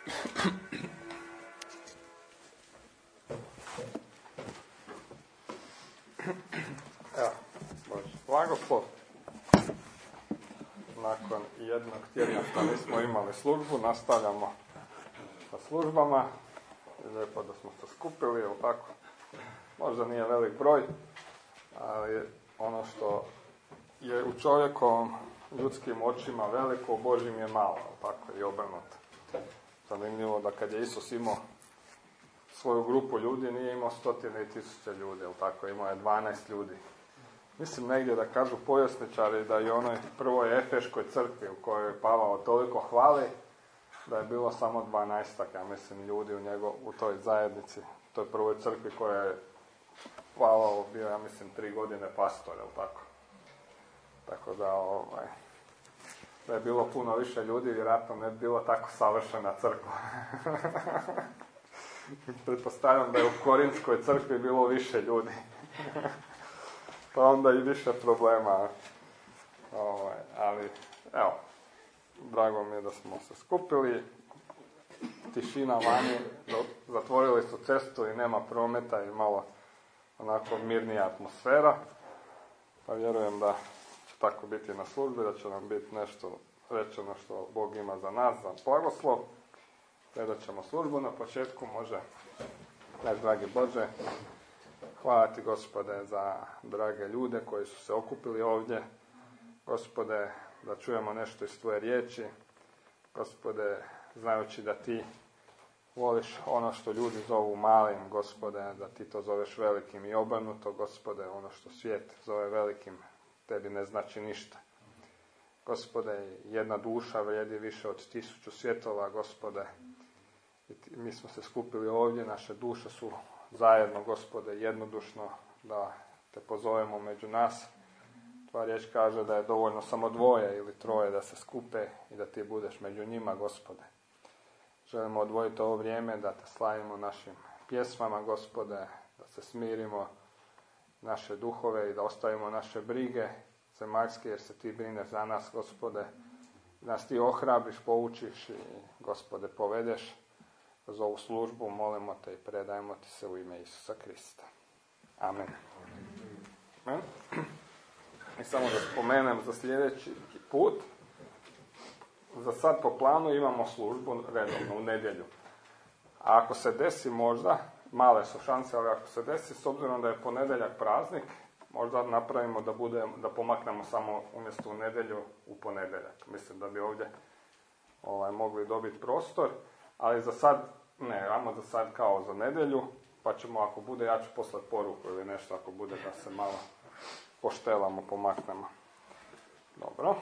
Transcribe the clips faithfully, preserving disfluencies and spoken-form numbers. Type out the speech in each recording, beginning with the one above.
Evo, Bože, blagoslov. Nakon jednog tjedna što nismo imali službu, nastavljamo sa službama. Lijepo da smo se skupili, jel tako? Možda nije velik broj, ali ono što je u čovjekovom ljudskim očima veliko, u Božjim je malo, jel tako? I obrnuto. Zanimljivo da kad je Isus imao svoju grupu ljudi, nije imao stotine i tisuće ljudi, jel tako? Imao je dvanaest ljudi. Mislim negdje da kažu povjesničari da i onoj prvoj Efeškoj crkvi u kojoj je Pavao toliko hvali, da je bilo samo dvanaestak, ja mislim, ljudi u, njego, u toj zajednici, u toj prvoj crkvi koja je Pavao bio, ja mislim, tri godine pastor, jel tako? Tako da, ovaj, da je bilo puno više ljudi, vjerojatno ne bi bilo tako savršena crkva. Pretpostavljam da je u Korinskoj crkvi bilo više ljudi. Pa onda i više problema. Ovaj, ali, evo, drago mi je da smo se skupili. Tišina vani, zatvorili su cestu i nema prometa i malo onako mirnija atmosfera. Pa vjerujem da će tako biti na službi, da će nam biti nešto rečeno što Bog ima za nas, za blagoslov. Predat ćemo službu na početku, može. Naš dragi Bože, hvala ti, Gospode, za drage ljude koji su se okupili ovdje. Gospode, da čujemo nešto iz tvoje riječi. Gospode, znajući da ti voliš ono što ljudi zovu malim, Gospode, da ti to zoveš velikim i obrnuto, Gospode, ono što svijet zove velikim, tebi ne znači ništa. Gospode, jedna duša vrijedi više od tisuću svjetova, Gospode. I ti, mi smo se skupili ovdje, naše duše su zajedno, Gospode, jednodušno da te pozovemo među nas. Tvoja riječ kaže da je dovoljno samo dvoje ili troje da se skupe i da ti budeš među njima, Gospode. Želimo odvojiti ovo vrijeme da te slavimo našim pjesmama, Gospode, da se smirimo naše duhove i da ostavimo naše brige zemaljske, jer se ti brineš za nas, Gospode. Nas ti ohrabriš, poučiš i, Gospode, povedeš kroz ovu službu, molimo te i predajemo ti se u ime Isusa Krista. Amen. Amen. I samo da spomenem za sljedeći put, za sad po planu imamo službu redovno u nedjelju. A ako se desi možda, male su šanse, ali ako se desi, s obzirom da je ponedjeljak praznik, možda napravimo da bude, da pomaknemo samo umjesto u nedjelju u ponedjeljak. Mislim da bi ovdje ovaj, mogli dobiti prostor, ali za sad ne, ajmo za sad kao za nedjelju, pa ćemo ako bude, ja ću poslati poruku ili nešto ako bude da se malo poštelamo, pomaknemo. Dobro.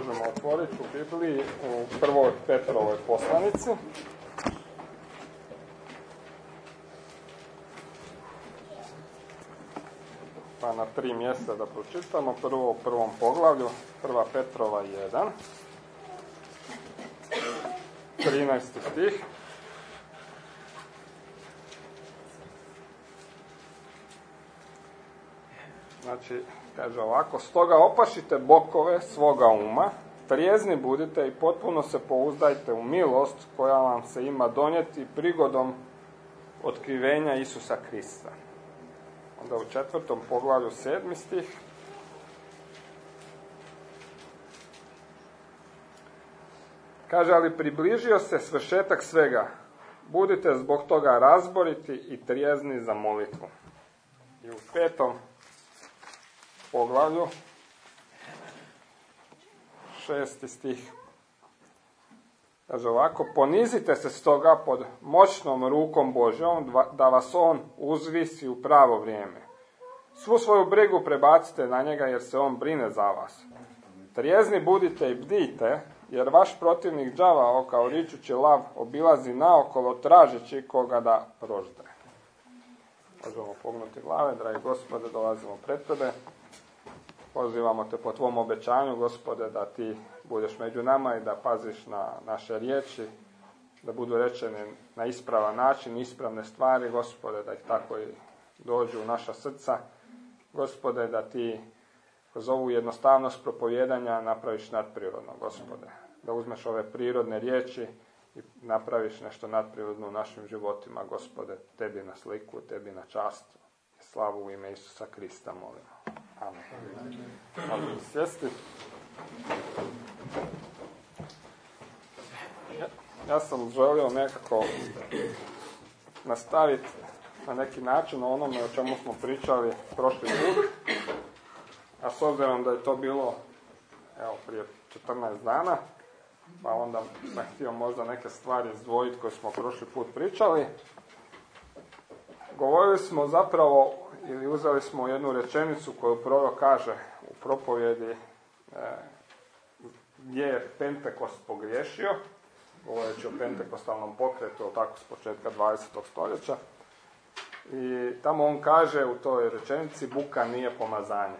možemo otvoriti u Bibliji u prvoj Petrovoj poslanici. Pa na tri mjesta da pročitamo. Prvo u prvom poglavlju, prva Petrova jedan, trinaesti stih. Znači, kaže ovako: stoga opašite bokove svoga uma, trijezni budite i potpuno se pouzdajte u milost koja vam se ima donijeti prigodom otkrivenja Isusa Krista. Onda u četvrtom poglavlju sedmi stih. Kaže, ali približio se svršetak svega. Budite zbog toga razboriti i trijezni za molitvu. I u petom poglavlju, šesti stih. Kaže ovako: ponizite se stoga pod moćnom rukom Božjom, da vas on uzvisi u pravo vrijeme. Svu svoju brigu prebacite na njega, jer se on brine za vas. Trijezni budite i bdijte, jer vaš protivnik đavao kao ričući lav obilazi naokolo tražeći koga da proždre. Možemo pognuti glave. Dragi Gospode, dolazimo pred tebe. Pozivamo te po tvom obećanju, Gospode, da ti budeš među nama i da paziš na naše riječi, da budu rečene na ispravan način, ispravne stvari, Gospode, da ih tako i dođu u naša srca. Gospode, da ti kroz ovu jednostavnost propovijedanja napraviš nadprirodno, Gospode. Da uzmeš ove prirodne riječi i napraviš nešto nadprirodno u našim životima, Gospode. Tebi na sliku, tebi na čast. Slavu u ime Isusa Krista, molimo. Amen. Možemo sjesti. Ja, ja sam želio nekako nastaviti na neki način o onome o čemu smo pričali prošli put. A s obzirom da je to bilo evo, prije četrnaest dana, pa onda sam htio možda neke stvari izdvojiti koje smo prošli put pričali. Govorili smo zapravo, ili uzeli smo jednu rečenicu koju prorok kaže u propovjedi e, gdje je Pentekost pogriješio, govoreći o pentekostalnom pokretu, tako s početka dvadesetog stoljeća. I tamo on kaže u toj rečenici: buka nije pomazanje.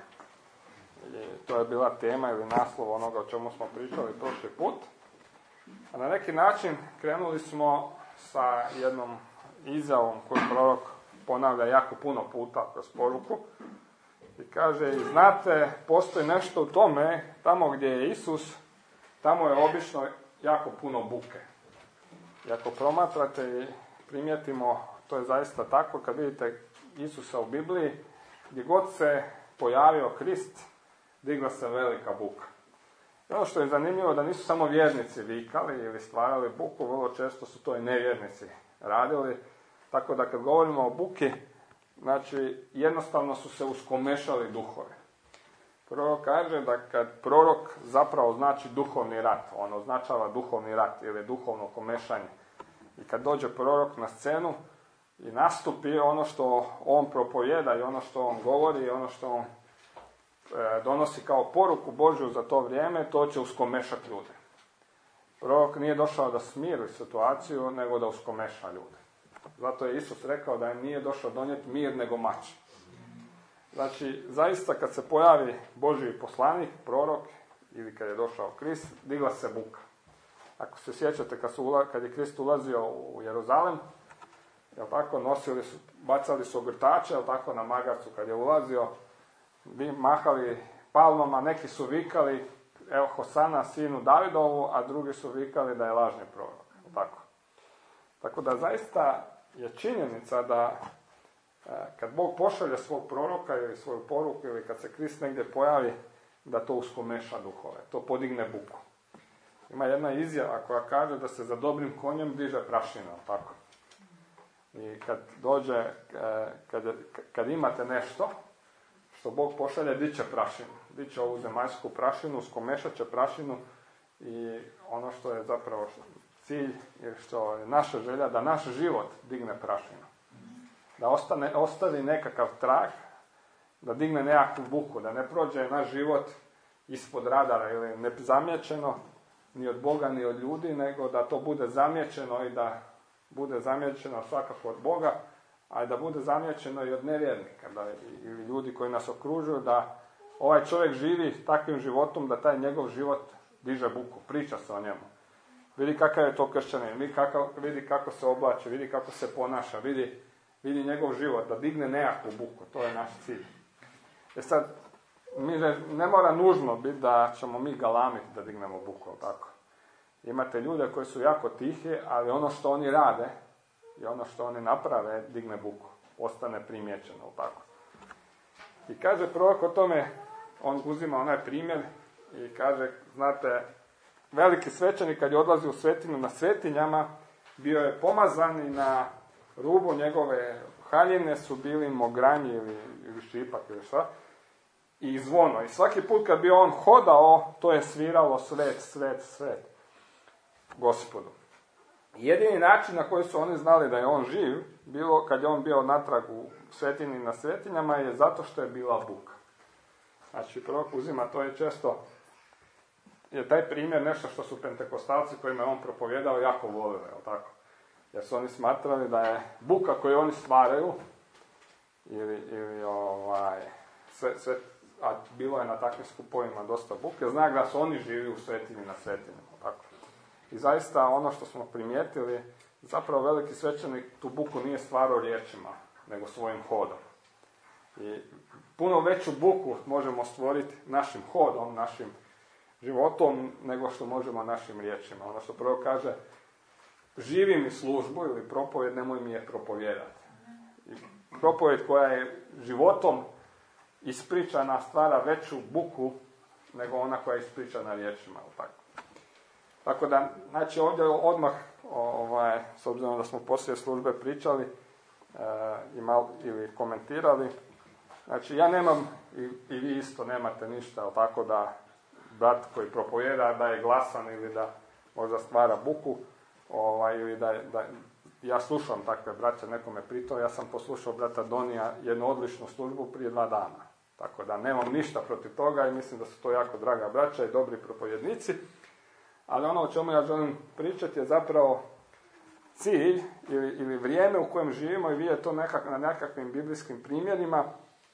I to je bila tema ili naslov onoga o čemu smo pričali prošli put. A na neki način krenuli smo sa jednom izjavom koju prorok ponavlja jako puno puta kroz poruku. I kaže, i znate, postoji nešto u tome, tamo gdje je Isus, tamo je obično jako puno buke. I ako promatrate i primijetimo, to je zaista tako, kad vidite Isusa u Bibliji, gdje god se pojavio Krist, digla se velika buka. I ono što je zanimljivo, da nisu samo vjernici vikali ili stvarali buku, vrlo često su to i nevjernici radili. Tako da kad govorimo o buki, znači jednostavno su se uskomešali duhovi. Prorok kaže da kad prorok zapravo znači duhovni rat, on označava duhovni rat ili duhovno komešanje. I kad dođe prorok na scenu i nastupi, ono što on propovjeda i ono što on govori i ono što on e, donosi kao poruku Božju za to vrijeme, to će uskomešati ljude. Prorok nije došao da smiri situaciju, nego da uskomeša ljude. Zato je Isus rekao da im nije došao donijeti mir nego mač. Znači, zaista kad se pojavi Božji poslanik, prorok, ili kad je došao Krist, digla se buka. Ako se sjećate, kad, su, kad je Krist ulazio u Jeruzalem, jel tako, nosili su, bacali su ogrtače, jel tako, na magarcu kad je ulazio, bi mahali palmama, neki su vikali, evo, Hosana, sinu Davidovu, a drugi su vikali da je lažni prorok, jel tako. Tako da zaista je činjenica da kad Bog pošalje svog proroka ili svoju poruku ili kad se Krist negdje pojavi, da to uskomeša duhove, to podigne buku. Ima jedna izjava koja kaže da se za dobrim konjem diže prašina, tako. I kad dođe, kad, kad imate nešto što Bog pošalje, diće prašinu, diće ovu zemaljsku prašinu, uskomešat će prašinu i ono što je zapravo cilj je što je naša želja da naš život digne prašinu. Da ostane, ostavi nekakav trag, da digne nekakvu buku, da ne prođe naš život ispod radara ili nezamijećeno ni od Boga ni od ljudi, nego da to bude zamijećeno i da bude zamijećeno svakako od Boga, a da bude zamijećeno i od nevjernika, da, ili ljudi koji nas okružuju, da ovaj čovjek živi takvim životom, da taj njegov život diže buku, priča se o njemu. Vidi kakav je to kršćanin, vidi kako, vidi kako se oblači, vidi kako se ponaša, vidi, vidi njegov život, da digne nekakvu buku, to je naš cilj. E sad, mi ne, ne mora nužno biti da ćemo mi galamiti da dignemo buku, tako. Imate ljude koji su jako tihi, ali ono što oni rade i ono što oni naprave digne buku, ostane primijećeno, tako. I kaže prorok o tome, on uzima onaj primjer i kaže, znate, veliki svećenik kad je odlazio u svetinju na svetinjama, bio je pomazan i na rubu njegove haljine su bili mogranji ili, ili šipak ili šta, i zvono. I svaki put kad bi on hodao, to je sviralo svet, svet, svet Gospodu. Jedini način na koji su oni znali da je on živ, bilo kad je on bio natrag u svetinji na svetinjama, je zato što je bila buka. Znači, prorok uzima, to je često, je taj primjer nešto što su pentekostalci kojima je on propovjedao jako volili, jel tako? Jer su oni smatrali da je buka koju oni stvaraju, ili, ili ovaj, sve, sve, a bilo je na takvim skupovima dosta buke, znak da su oni živi u svetinji na svetinjama, tako? I zaista ono što smo primijetili, zapravo veliki svećenik tu buku nije stvarao riječima, nego svojim hodom. I puno veću buku možemo stvoriti našim hodom, našim životom, nego što možemo našim riječima. Ono što prvo kaže, živi mi službu ili propovjed, nemoj mi je propovijedati. I propovjed koja je životom ispričana stvara veću buku nego ona koja je ispričana riječima. Tako. Tako da, znači ovdje odmah, ovaj, s obzirom da smo poslije službe pričali e, imali, ili komentirali, znači ja nemam, i, i vi isto nemate ništa, tako da brat koji propovjeda da je glasan ili da možda stvara buku, ovaj, ili da, da ja slušam takve braće, nekome pritao, ja sam poslušao brata Donija jednu odličnu službu prije dva dana. Tako da nemam ništa protiv toga i mislim da su to jako draga braća i dobri propovjednici. Ali ono o čemu ja želim pričati je zapravo cilj ili, ili vrijeme u kojem živimo i vidjeti to nekak, na nekakvim biblijskim primjerima,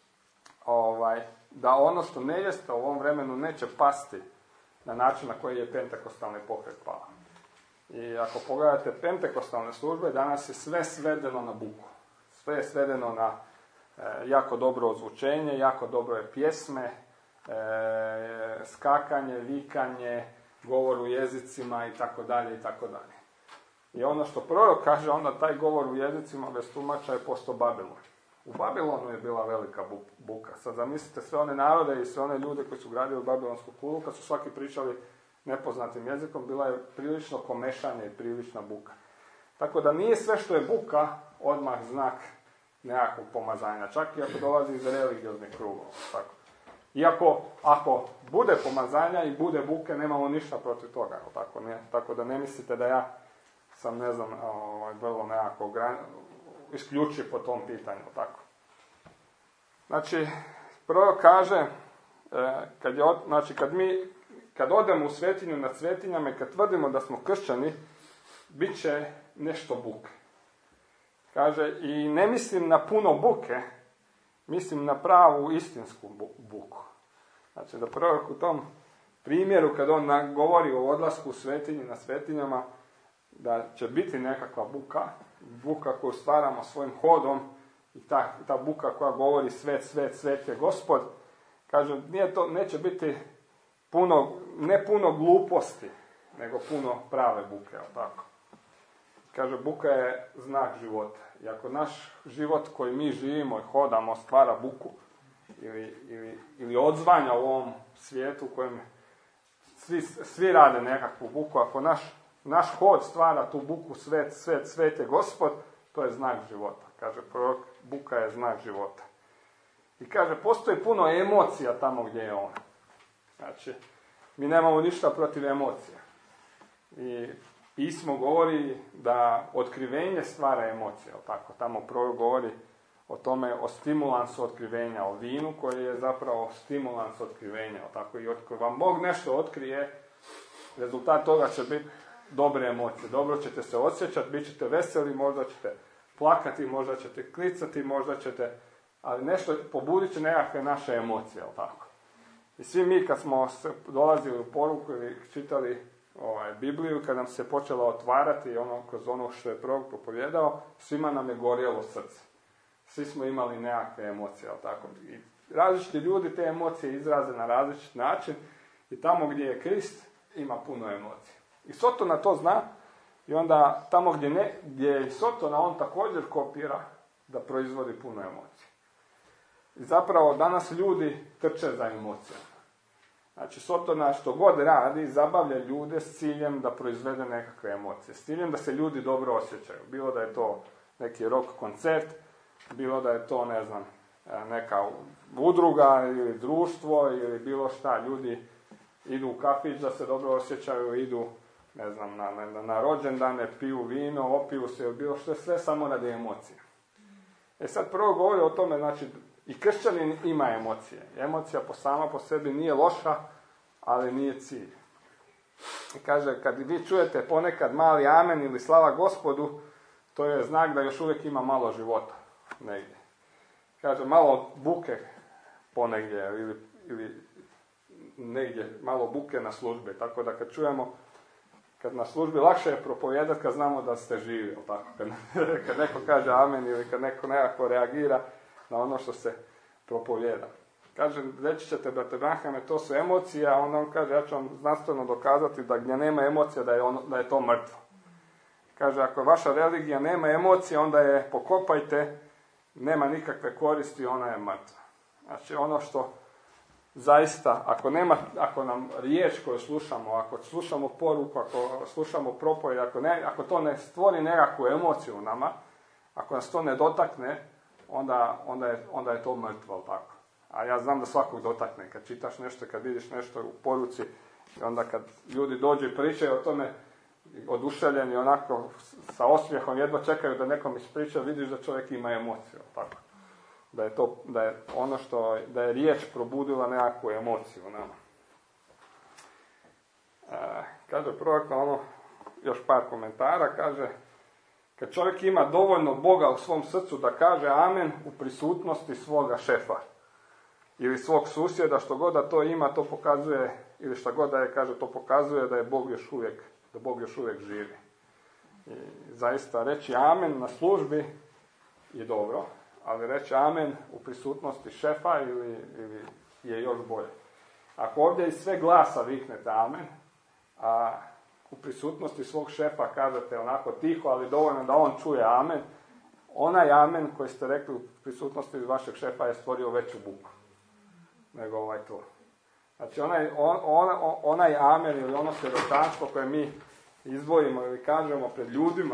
ovaj, da ono što ne jeste u ovom vremenu neće pasti na način na koji je pentekostalni pokret pao. I ako pogledate pentekostalne službe, danas je sve svedeno na buku. Sve je svedeno na e, jako dobro ozvučenje, jako dobre pjesme, e, skakanje, vikanje, govor u jezicima i tako dalje i tako dalje. I ono što prorok kaže, onda taj govor u jezicima bez tumača je postao Babilon. U Babilonu je bila velika buka. Sad zamislite sve one narode i sve one ljude koji su gradili babilonsku kulu, kad su svaki pričali nepoznatim jezikom, bila je prilično komešanje i prilična buka. Tako da nije sve što je buka odmah znak nekakvog pomazanja, čak i ako dolazi iz religioznih krugova. Tako. Iako, ako bude pomazanja i bude buke, nemamo ništa protiv toga. Tako, ne? Tako da ne mislite da ja sam, ne znam, ovaj, vrlo nekako gran... isključiv po tom pitanju. Tako. Znači, prvo kaže, kad, je, znači, kad mi kad odemo u svetinju nad svetinjama i kad tvrdimo da smo kršćani, bit će nešto buke. Kaže, i ne mislim na puno buke, mislim na pravu istinsku buku. Znači, da prorok u tom primjeru, kad on govori o odlasku u svetinji na svetinjama, da će biti nekakva buka, buka koju stvaramo svojim hodom, i ta, ta buka koja govori svet, svet, svet je Gospod, kaže, nije to, neće biti puno, ne puno gluposti, nego puno prave buke, jel tako? Kaže, buka je znak života. I ako naš život koji mi živimo i hodamo stvara buku, ili, ili, ili odzvanja u ovom svijetu u kojem svi, svi rade nekakvu buku, ako naš, naš hod stvara tu buku, svet, svet, svet je Gospod, to je znak života. Kaže prorok, buka je znak života. I kaže, postoji puno emocija tamo gdje je on. Znači, mi nemamo ništa protiv emocija. I pismo govori da otkrivenje stvara emocije, tako? Tamo prorok govori o tome, o stimulansu otkrivenja, o vinu koji je zapravo stimulans otkrivenja. Tako i ako vam Bog nešto otkrije, rezultat toga će biti dobre emocije. Dobro ćete se osjećati, bit ćete veseli, možda ćete plakati, možda ćete klicati, možda ćete, ali nešto pobudit će nekakve naše emocije, jel tako? I svi mi kad smo dolazili u poruku ili čitali ovaj, Bibliju, kad nam se počela otvarati ono, kroz ono što je prorok propovjedao, svima nam je gorjelo srce. Svi smo imali nekakve emocije, jel tako? I različiti ljudi te emocije izraze na različit način i tamo gdje je Krist ima puno emocija. I Sotona to zna i onda tamo gdje, ne, gdje je Sotona on također kopira da proizvodi puno emocija. I zapravo danas ljudi trče za emocijama. Znači Sotona što god radi zabavlja ljude s ciljem da proizvede nekakve emocije. S ciljem da se ljudi dobro osjećaju. Bilo da je to neki rock koncert, bilo da je to, ne znam, neka udruga ili društvo ili bilo šta. Ljudi idu u kafić da se dobro osjećaju, idu, ne znam, na, na, na rođendane, piju vino, opiju se ili bilo što, sve samo radi emocije. E sad prvo govori o tome, znači, i kršćanin ima emocije. Emocija po sama po sebi nije loša, ali nije cilj. I kaže, kad vi čujete ponekad mali amen ili slava Gospodu, to je znak da još uvijek ima malo života negdje. Kaže, malo buke ponegdje ili, ili negdje malo buke na službi. Tako da kad čujemo, kad na službi lakše je propovijedati kad znamo da ste živi. Tako? Kad, kad neko kaže amen ili kad neko nekako reagira na ono što se propovijeda. Kaže, reći ćete, brate Branhame, to su emocije, a onda on kaže, ja ću vam znanstveno dokazati da gdje nema emocija, da je, ono, da je to mrtvo. Kaže, ako vaša religija nema emocije, onda je pokopajte, nema nikakve koristi, ona je mrtva. Znači, ono što zaista, ako nema, ako nam riječ koju slušamo, ako slušamo poruku, ako slušamo propovijed, ako, ne, ako to ne stvori nekakvu emociju u nama, ako nas to ne dotakne, onda, onda, je, onda je to mrtvo, tako. A ja znam da svakog dotakne, kad čitaš nešto, kad vidiš nešto u poruci, i onda kad ljudi dođu i pričaju o tome, oduševljeni onako, sa osmijehom, jedva čekaju da nekom ispriča, vidiš da čovjek ima emociju, tako. Da je to, da je ono što, da je riječ probudila nekakvu emociju u nama. E, kaže prorok, ono, još par komentara, kaže, kad čovjek ima dovoljno Boga u svom srcu da kaže amen u prisutnosti svoga šefa ili svog susjeda, što god da to ima, to pokazuje, ili što god da je, kaže, to pokazuje da je Bog još uvijek, da Bog još uvijek živi. I zaista reći amen na službi je dobro, ali reći amen u prisutnosti šefa ili, ili je još bolje. Ako ovdje iz sve glasa viknete amen, a u prisutnosti svog šefa kažete onako tiho, ali dovoljno da on čuje amen, onaj amen koji ste rekli u prisutnosti vašeg šefa je stvorio veću buku nego ovaj to. Znači onaj, on, on, onaj amen ili ono svjedočanstvo koje mi izdvojimo ili kažemo pred ljudima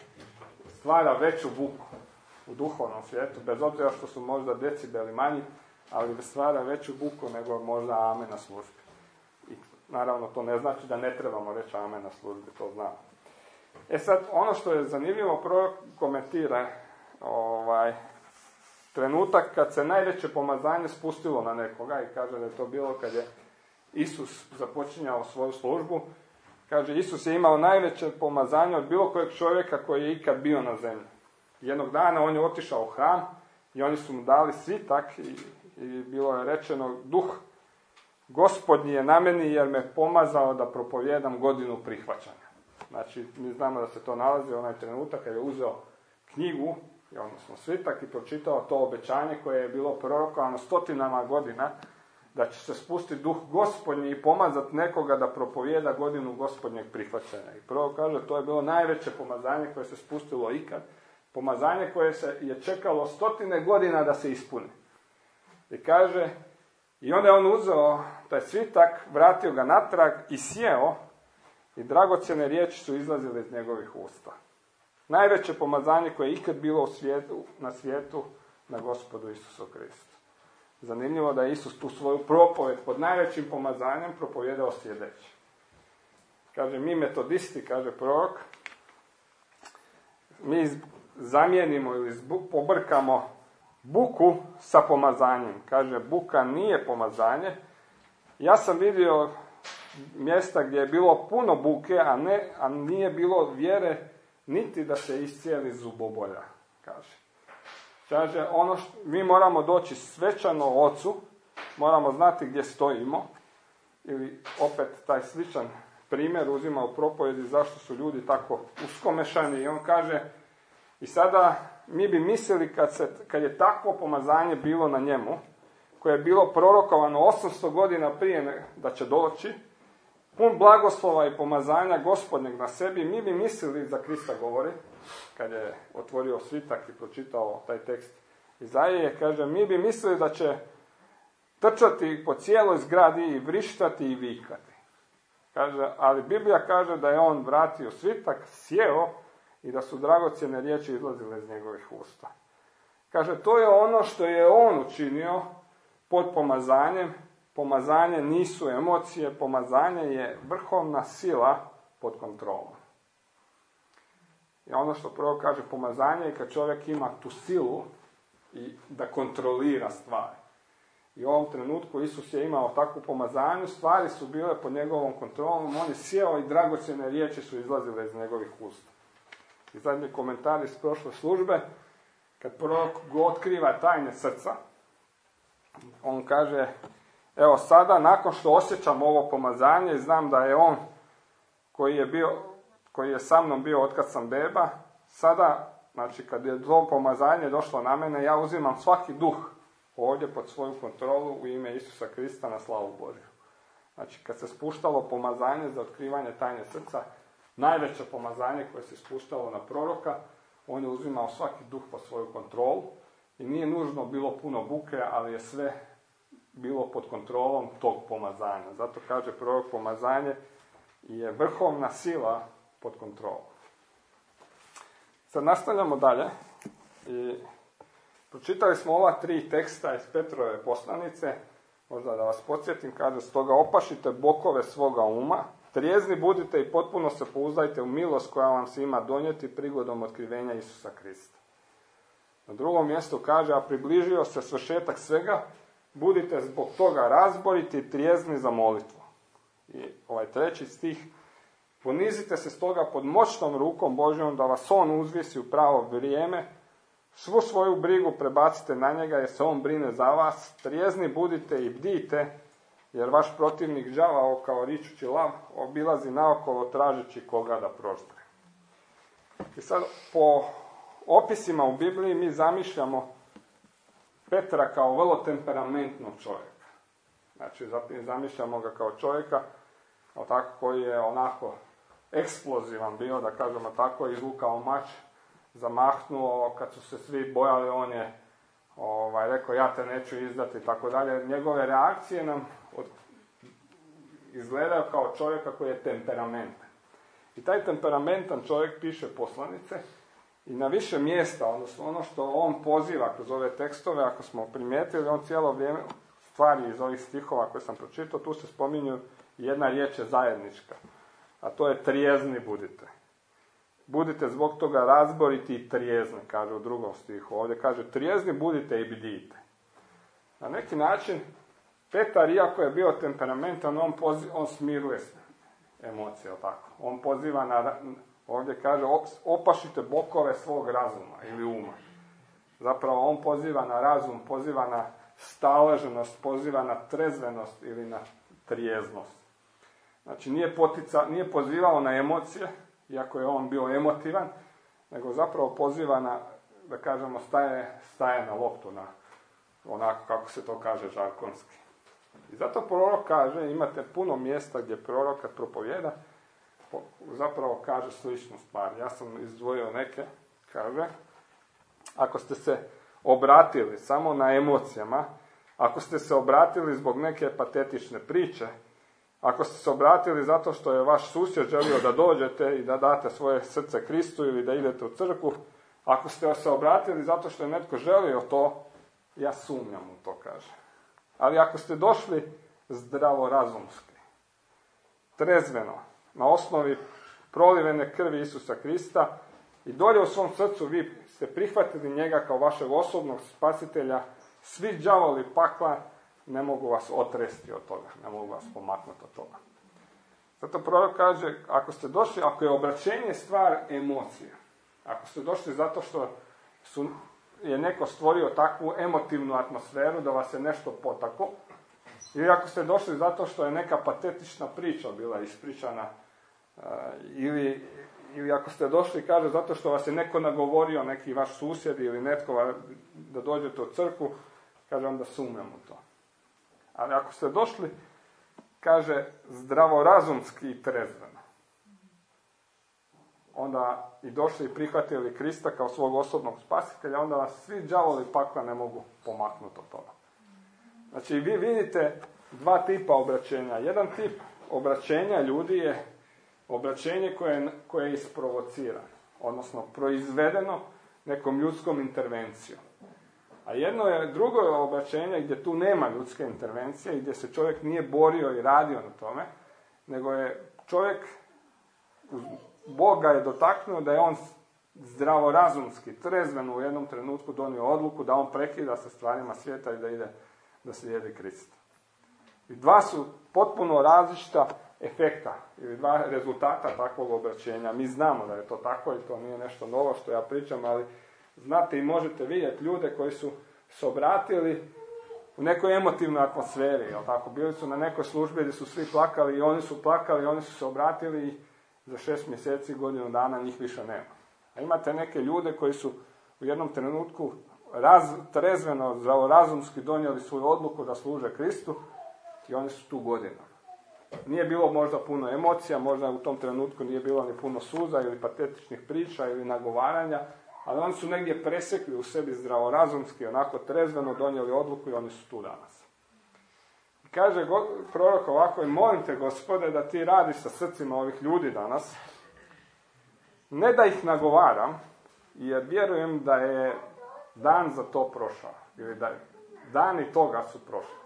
stvara veću buku u duhovnom svijetu, bez obzira što su možda decibeli manji, ali stvara veću buku nego možda amen na službi. I naravno to ne znači da ne trebamo reći amen na službi, to znamo. E sad, ono što je zanimljivo, prorok komentira ovaj, trenutak kad se najveće pomazanje spustilo na nekoga i kaže da je to bilo kad je Isus započinjao svoju službu. Kaže, Isus je imao najveće pomazanje od bilo kojeg čovjeka koji je ikad bio na zemlji. Jednog dana on je otišao u hram i oni su mu dali svitak i, i bilo je rečeno, duh Gospodnji je na meni jer me pomazao da propovijedam godinu prihvaćanja. Znači, mi znamo da se to nalazi onaj trenutak kad je uzeo knjigu, odnosno svitak, i pročitao to obećanje koje je bilo prorokovano stotinama godina, da će se spustiti duh Gospodnji i pomazati nekoga da propovijeda godinu Gospodnjeg prihvaćanja. I prorok kaže, to je bilo najveće pomazanje koje se spustilo ikad. Pomazanje koje se je čekalo stotine godina da se ispuni. I kaže, i onda je on uzeo taj svitak, vratio ga natrag i sjeo i dragocjene riječi su izlazile iz njegovih usta. Najveće pomazanje koje je ikad bilo u svijetu, na svijetu na Gospodu Isusu Kristu. Zanimljivo da je Isus tu svoju propovjed pod najvećim pomazanjem propovijedao sljedeće. Kaže, mi metodisti, kaže prorok, mi zamijenimo ili pobrkamo buku sa pomazanjem. Kaže, buka nije pomazanje. Ja sam vidio mjesta gdje je bilo puno buke, a, ne, a nije bilo vjere niti da se iscijeli zubobolja, kaže. Kaže, ono što, mi moramo doći svečano ocu, moramo znati gdje stojimo, ili opet taj sličan primjer uzima u propovjedi zašto su ljudi tako uskomešani, i on kaže, i sada mi bi mislili kad, se, kad je takvo pomazanje bilo na njemu, koje je bilo prorokovano osamsto godina prije da će doći, pun blagoslova i pomazanja Gospodnjeg na sebi, mi bi mislili, za Krista govori, kad je otvorio svitak i pročitao taj tekst Izaije, kaže, mi bi mislili da će trčati po cijeloj zgradi i vrištati i vikati. Kaže, ali Biblija kaže da je on vratio svitak, sjeo i da su dragocjene riječi izlazile iz njegovih usta. Kaže, to je ono što je on učinio pod pomazanjem. Pomazanje nisu emocije, pomazanje je vrhovna sila pod kontrolom. I ono što prvo kaže, pomazanje je kad čovjek ima tu silu i da kontrolira stvari. I u ovom trenutku Isus je imao takvu pomazanju, stvari su bile pod njegovom kontrolom, on je sjeo i dragocjene riječi su izlazile iz njegovih usta. I zadnji komentar iz prošle službe, kad prorok otkriva tajne srca, on kaže, evo sada, nakon što osjećam ovo pomazanje i znam da je on koji je, bio, koji je sa mnom bio otkad sam beba, sada, znači kad je to pomazanje došlo na mene, ja uzimam svaki duh ovdje pod svoju kontrolu u ime Isusa Krista na slavu Božju. Znači kad se spuštalo pomazanje za otkrivanje tajne srca, najveće pomazanje koje se spuštalo na proroka, on je uzimao svaki duh pod svoju kontrolu i nije nužno bilo puno buke, ali je sve bilo pod kontrolom tog pomazanja. Zato kaže prorok, pomazanje je vrhovna sila pod kontrolom. Sad nastavljamo dalje i pročitali smo ova tri teksta iz Petrove poslanice, možda da vas podsjetim, kaže, stoga opašite bokove svoga uma, trijezni budite i potpuno se pouzdajte u milost koja vam se ima donijeti prigodom otkrivenja Isusa Krista. Na drugom mjestu kaže, a približio se svršetak svega, budite zbog toga razboriti i trijezni za molitvu. I ovaj treći stih, ponizite se stoga pod moćnom rukom Božjom da vas on uzvisi u pravo vrijeme, svu svoju brigu prebacite na njega jer se on brine za vas, trijezni budite i bdijte, jer vaš protivnik đavao kao ričući lav obilazi naokolo tražeći koga da proždre. I sad po opisima u Bibliji mi zamišljamo Petra kao vrlo temperamentnog čovjeka. Znači zamišljamo ga kao čovjeka tako, koji je onako eksplozivan bio, da kažemo tako, izvukao mač, zamahnuo, kad su se svi bojali, on je ovaj, rekao ja te neću izdati i tako dalje. Njegove reakcije nam od, izgledaju kao čovjeka koji je temperamentan. I taj temperamentan čovjek piše poslanice i na više mjesta, odnosno ono što on poziva kroz ove tekstove, ako smo primijetili, on cijelo vrijeme, stvari iz ovih stihova koje sam pročitao, tu se spominju jedna riječ je zajednička, a to je trijezni budite. Budite zbog toga razboriti i trijezni, kaže u drugom stihu. Ovdje kaže trijezni budite i bdijte. Na neki način, Petar, iako je bio temperamentan, on, poziv, on smiruje emocije, tako. On poziva na, ovdje kaže, opašite bokove svog razuma ili uma. Zapravo on poziva na razum, poziva na staleženost, poziva na trezvenost ili na trijeznost. Znači nije, potica, nije pozivao na emocije, iako je on bio emotivan, nego zapravo poziva na, da kažemo, staje, staje na loptu, na onako kako se to kaže žarkonski. I zato prorok kaže, imate puno mjesta gdje prorok kad propovjeda, zapravo kaže sličnu stvar. Ja sam izdvojio neke, kaže, ako ste se obratili samo na emocijama, ako ste se obratili zbog neke patetične priče, ako ste se obratili zato što je vaš susjed želio da dođete i da date svoje srce Kristu ili da idete u crkvu, ako ste se obratili zato što je netko želio to, ja sumnjam u to, kaže. Ali ako ste došli zdravorazumski, trezveno, na osnovi prolivene krvi Isusa Krista i dolje u svom srcu vi ste prihvatili njega kao vašeg osobnog spasitelja, svi đavoli pakla ne mogu vas otresti od toga, ne mogu vas pomaknuti od toga. Zato prorok kaže, ako ste došli, ako je obraćenje stvar emocije, ako ste došli zato što su, je neko stvorio takvu emotivnu atmosferu da vas je nešto potaklo, ili ako ste došli zato što je neka patetična priča bila ispričana, ili, ili ako ste došli, kaže, zato što vas je neko nagovorio, neki vaš susjed ili netko da dođete u crkvu, kaže, onda sumnjam u to. Ali ako ste došli, kaže, zdravorazumski i trezveno, onda i došli i prihvatili Krista kao svog osobnog spasitelja, onda vas svi đavoli pakla ne mogu pomaknuti od toga. Znači, vi vidite dva tipa obraćenja. Jedan tip obraćenja ljudi je obraćenje koje, koje je isprovocirano, odnosno proizvedeno nekom ljudskom intervencijom. A jedno je, drugo je obraćenje gdje tu nema ljudske intervencije, gdje se čovjek nije borio i radio na tome, nego je čovjek, Bog ga je dotaknuo da je on zdravorazumski, trezveno u jednom trenutku donio odluku da on prekida sa stvarima svijeta i da ide da slijedi Krista. I dva su potpuno različita efekta ili dva rezultata takvog obraćenja. Mi znamo da je to tako i to nije nešto novo što ja pričam, ali znate i možete vidjeti ljude koji su se obratili u nekoj emotivnoj atmosferi, jel tako? Bili su na nekoj službi gdje su svi plakali i oni su plakali i oni su se obratili i za šest mjeseci, godinu dana njih više nema. A imate neke ljude koji su u jednom trenutku raz, trezveno, zdravorazumski donijeli svoju odluku da služe Kristu i oni su tu godinama. Nije bilo možda puno emocija, možda u tom trenutku nije bilo ni puno suza ili patetičnih priča ili nagovaranja, ali oni su negdje presekli u sebi zdravorazumski, onako trezveno donijeli odluku i oni su tu danas. I kaže prorok ovako, i molim te, Gospode, da ti radi sa srcima ovih ljudi danas, ne da ih nagovaram, jer vjerujem da je dan za to prošao, ili da dani toga su prošli.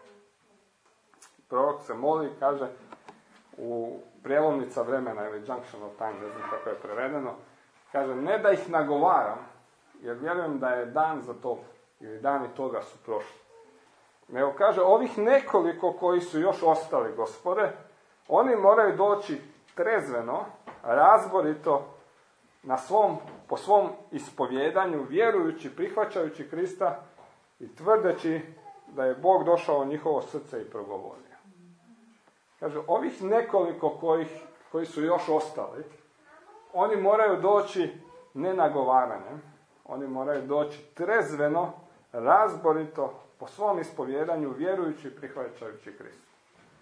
Prorok se moli i kaže u prijelomnica vremena ili junction of time, ne znam kako je prevedeno, kaže, ne da ih nagovaram, jer vjerujem da je dan za to, ili dani toga su prošli. Nego kaže, ovih nekoliko koji su još ostali, Gospode, oni moraju doći trezveno, razborito, na svom, po svom ispovjedanju, vjerujući, prihvaćajući Krista i tvrdeći da je Bog došao u njihovo srce i progovorio. Kaže, ovih nekoliko kojih, koji su još ostali, oni moraju doći ne nagovaranjem, oni moraju doći trezveno, razborito, po svom ispovjedanju, vjerujući i prihvaćajući Krista.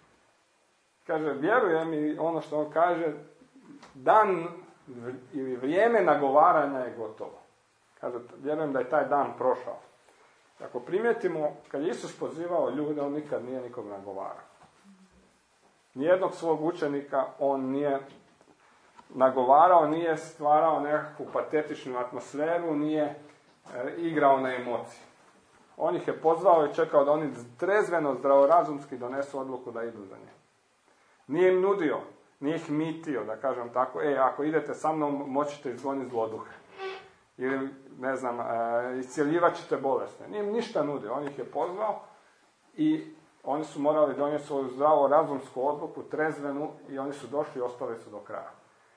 Kaže, vjerujem, i ono što on kaže, dan ili vrijeme nagovaranja je gotovo. Kaže, vjerujem da je taj dan prošao. Ako primijetimo, kad je Isus pozivao ljude, on nikad nije nikog nagovarao. Nijednog svog učenika on nije nagovarao, nije stvarao nekakvu patetičnu atmosferu, nije e, igrao na emocije. On ih je pozvao i čekao da oni trezveno, zdravorazumski donesu odluku da idu za njim. Nije im nudio, nije ih mitio, da kažem tako, e, ako idete sa mnom, moćete izgoniti zloduhe. Ili, ne znam, e, iscjeljivat ćete bolesne. Nije im ništa nudio, on ih je pozvao i oni su morali donijeti svoju zdravo razumsku odluku, trezvenu, i oni su došli i ostali su do kraja.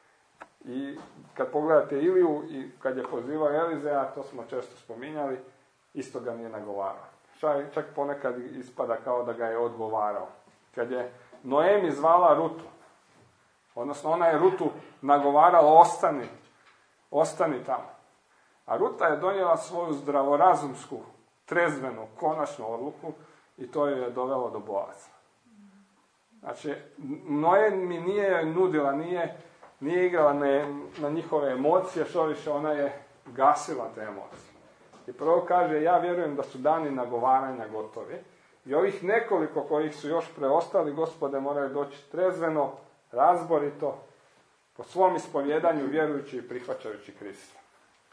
I kad pogledate Iliju i kad je pozivao Elizeja, to smo često spominjali, isto ga nije nagovarao. Čak ponekad ispada kao da ga je odgovarao. Kad je Noemi zvala Rutu, odnosno ona je Rutu nagovarala, ostani, ostani tamo. A Ruta je donijela svoju zdravorazumsku, trezvenu, konačnu odluku i to je dovelo do Boaza. Znači, Noemi nije nudila, nije, nije igrala na, na njihove emocije, što više ona je gasila te emocije. I prvo kaže, ja vjerujem da su dani nagovaranja gotovi. I ovih nekoliko kojih su još preostali, Gospode, moraju doći trezveno, razborito, po svom ispovjedanju, vjerujući i prihvaćajući Krista.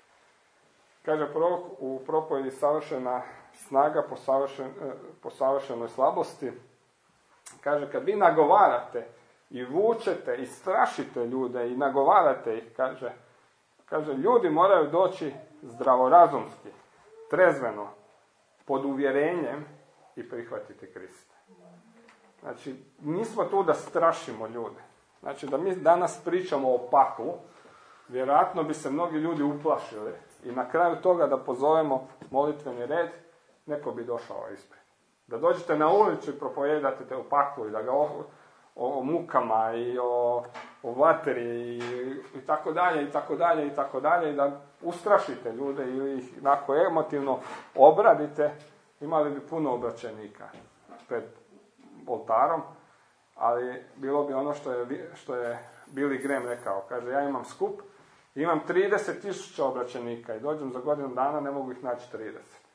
Kaže prorok u propovjedi savršena snaga po, savršen, po savršenoj slabosti. Kaže, kad vi nagovarate i vučete i strašite ljude i nagovarate ih, kaže, kaže ljudi moraju doći zdravorazumski, trezveno, pod uvjerenjem i prihvatiti Krista. Znači, nismo tu da strašimo ljude. Znači, da mi danas pričamo o paklu, vjerojatno bi se mnogi ljudi uplašili i na kraju toga da pozovemo molitveni red, neko bi došao ispred. Da dođete na ulicu i propovijedate te o paklu i da ga o, o, o mukama i o, o vatri i, i tako dalje i tako dalje i tako dalje i da ustrašite ljude ili ih onako emotivno obradite, imali bi puno obraćenika pred oltarom, ali bilo bi ono što je, što je Billy Graham rekao. Kaže, ja imam skup, imam trideset tisuća obraćenika i dođem za godinu dana, ne mogu ih naći trideset.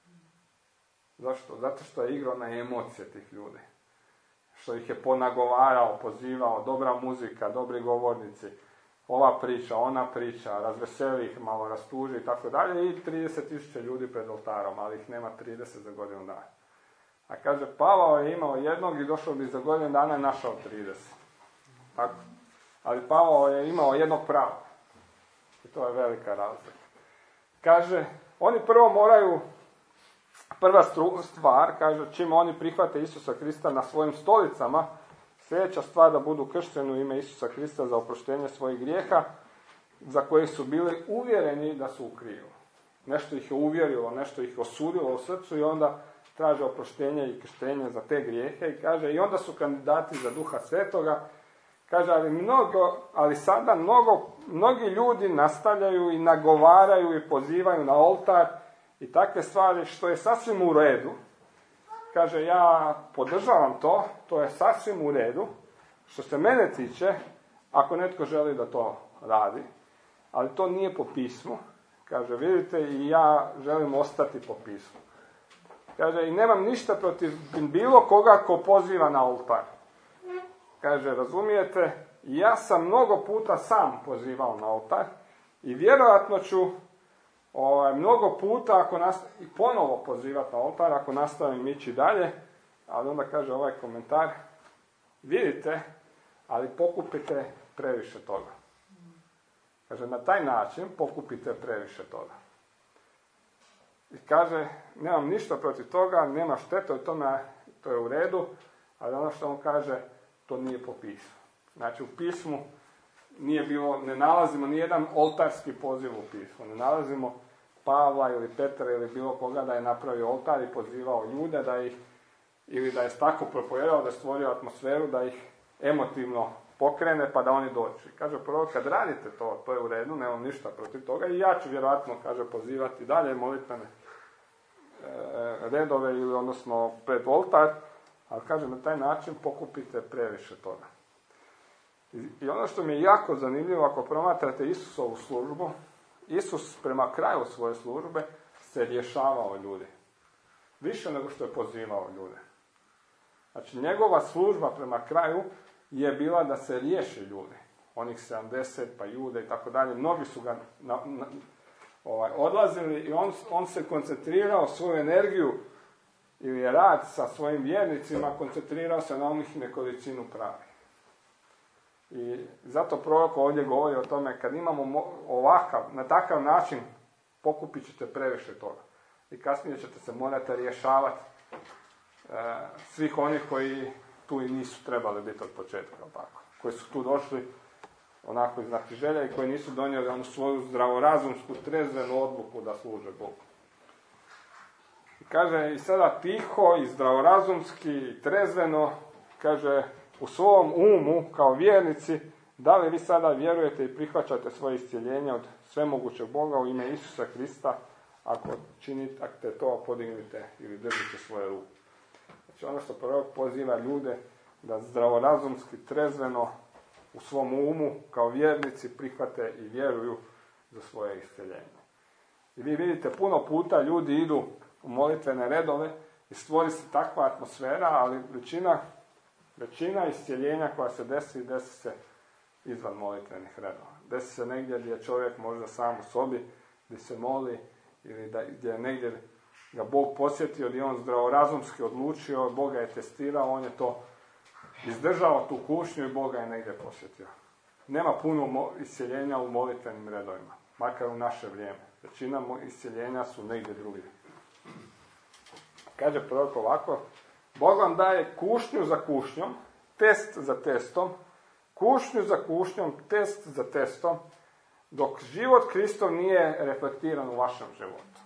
Zašto? Zato što je igrao na emocije tih ljudi. Što ih je ponagovarao, pozivao, dobra muzika, dobri govornici, ova priča, ona priča, razveseli ih, malo rastuži i tako dalje i trideset tisuća ljudi pred oltarom, ali ih nema trideset za godinu dana. A kaže, Pavao je imao jednog i došao bi za godinu dana i našao trideset. Tako. Ali Pavao je imao jednog prava. I to je velika razlika. Kaže, oni prvo moraju, prva stvar, kaže, čim oni prihvate Isusa Krista na svojim stolicama, sljedeća stvar da budu kršteni u ime Isusa Krista za oproštenje svojih grijeha, za koje su bili uvjereni da su u krivu. Nešto ih je uvjerilo, nešto ih osudilo u srcu i onda traže oproštenje i krštenje za te grijehe i kaže, i onda su kandidati za Duha Svetoga. Kaže, ali, mnogo, ali sada mnogo, mnogi ljudi nastavljaju i nagovaraju i pozivaju na oltar i takve stvari, što je sasvim u redu. Kaže, ja podržavam to, to je sasvim u redu, što se mene tiče, ako netko želi da to radi, ali to nije po pismu. Kaže, vidite, i ja želim ostati po pismu. Kaže, i nemam ništa protiv bilo koga ko poziva na oltar. Kaže, razumijete, ja sam mnogo puta sam pozivao na oltar i vjerojatno ću ovaj, mnogo puta ako nastav... i ponovo pozivati na oltar ako nastavim ići dalje, ali onda kaže ovaj komentar, vidite, ali pokupite previše toga. Kaže, na taj način pokupite previše toga. I kaže, nemam ništa protiv toga, nema štete od tome, to je u redu, ali ono što on kaže, to nije po pismu. Znači, u pismu nije bilo, ne nalazimo ni jedan oltarski poziv u pismu. Ne nalazimo Pavla ili Petra ili bilo koga da je napravio oltar i pozivao ljude da ih, ili da je tako propovedao, da je stvorio atmosferu, da ih emotivno pokrene pa da oni dođu. Kaže, prvo, kad radite to, to je u redu, nemam ništa protiv toga i ja ću vjerojatno, kaže, pozivati dalje molitvene e, redove ili odnosno pred oltar, ali kaže, na taj način pokupite previše toga. I, i ono što mi je jako zanimljivo, ako promatrate Isusovu službu, Isus prema kraju svoje službe se rješavao ljudi. Više nego što je pozivao ljude. Znači, njegova služba prema kraju je bila da se riješi ljudi. Onih sedamdeset, pa Jude i tako dalje. Mnogi su ga na, na, ovaj, odlazili i on, on se koncentrirao svoju energiju ili rad sa svojim vjernicima, koncentrirao se na onih nekolicinu pravi. I zato prorok ovdje govori o tome, kad imamo ovakav, na takav način, pokupit ćete previše toga. I kasnije ćete se morati rješavati e, svih onih koji tu i nisu trebali biti od početka, tako. Koji su tu došli onako iz znatiželja i koji nisu donijeli onu svoju zdravorazumsku, trezvenu odluku da služe Bogu. I kaže, i sada tiho i zdravorazumski i trezveno, kaže, u svom umu, kao vjernici, da li vi sada vjerujete i prihvaćate svoje iscjeljenje od svemogućeg Boga u ime Isusa Krista, ako činite to, podignite ili držite svoje ruke. Znači ono što prorok poziva ljude da zdravorazumski, trezveno, u svom umu, kao vjernici, prihvate i vjeruju za svoje iscjeljenje. I vi vidite, puno puta ljudi idu u molitvene redove i stvori se takva atmosfera, ali većina Većina iscjeljenja koja se desi, desi se izvan molitvenih redova. Desi se negdje gdje je čovjek možda sam u sobi, gdje se moli, ili da, gdje je negdje ga Bog posjetio, gdje on zdravorazumski odlučio, Bog ga je testirao, on je to izdržao tu kušnju i Bog ga je negdje posjetio. Nema puno iscjeljenja u molitvenim redovima, makar u naše vrijeme. Većina isceljenja su negdje drugdje. Kaže prorok ovako, Bog vam daje kušnju za kušnjom, test za testom, kušnju za kušnjom, test za testom, dok život Kristov nije reflektiran u vašem životu.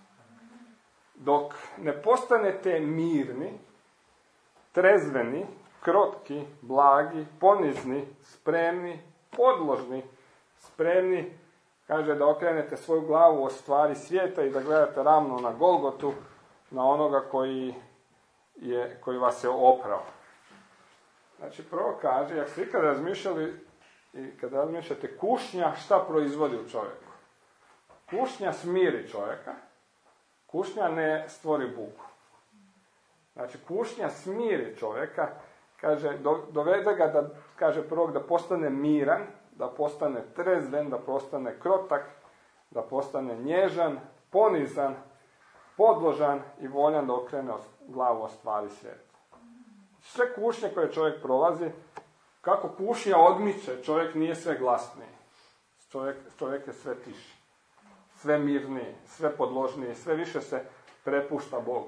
Dok ne postanete mirni, trezveni, krotki, blagi, ponizni, spremni, podložni, spremni, kaže da okrenete svoju glavu od stvari svijeta i da gledate ravno na Golgotu, na onoga koji, je, koji vas je oprao. Znači, prvo kaže, jak ste ikada razmišljali, i kada razmišljate, kušnja šta proizvodi u čovjeku? Kušnja smiri čovjeka, kušnja ne stvori buku. Znači, kušnja smiri čovjeka, kaže, do, dovede ga da, kaže prvog, da postane miran, da postane trezven, da postane krotak, da postane nježan, ponizan, podložan i voljan da okrene glavu od stvari svijeta. Sve kušnje koje čovjek prolazi, kako kušnja odmiče, čovjek nije sve glasniji. Čovjek, čovjek je sve tiši, sve mirniji, sve podložniji, sve više se prepušta Bogu.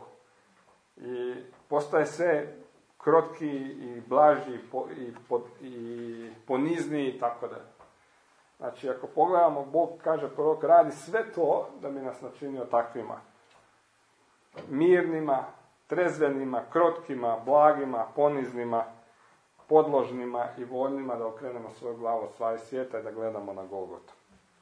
I postaje sve krotki i blaži i, po, i ponizniji i tako da. Znači, ako pogledamo, Bog kaže prorok, radi sve to da bi nas načinio takvima. Mirnima, trezvenima, krotkima, blagima, poniznima, podložnima i voljnima da okrenemo svoju glavu od stvari svijeta i da gledamo na Golgotu.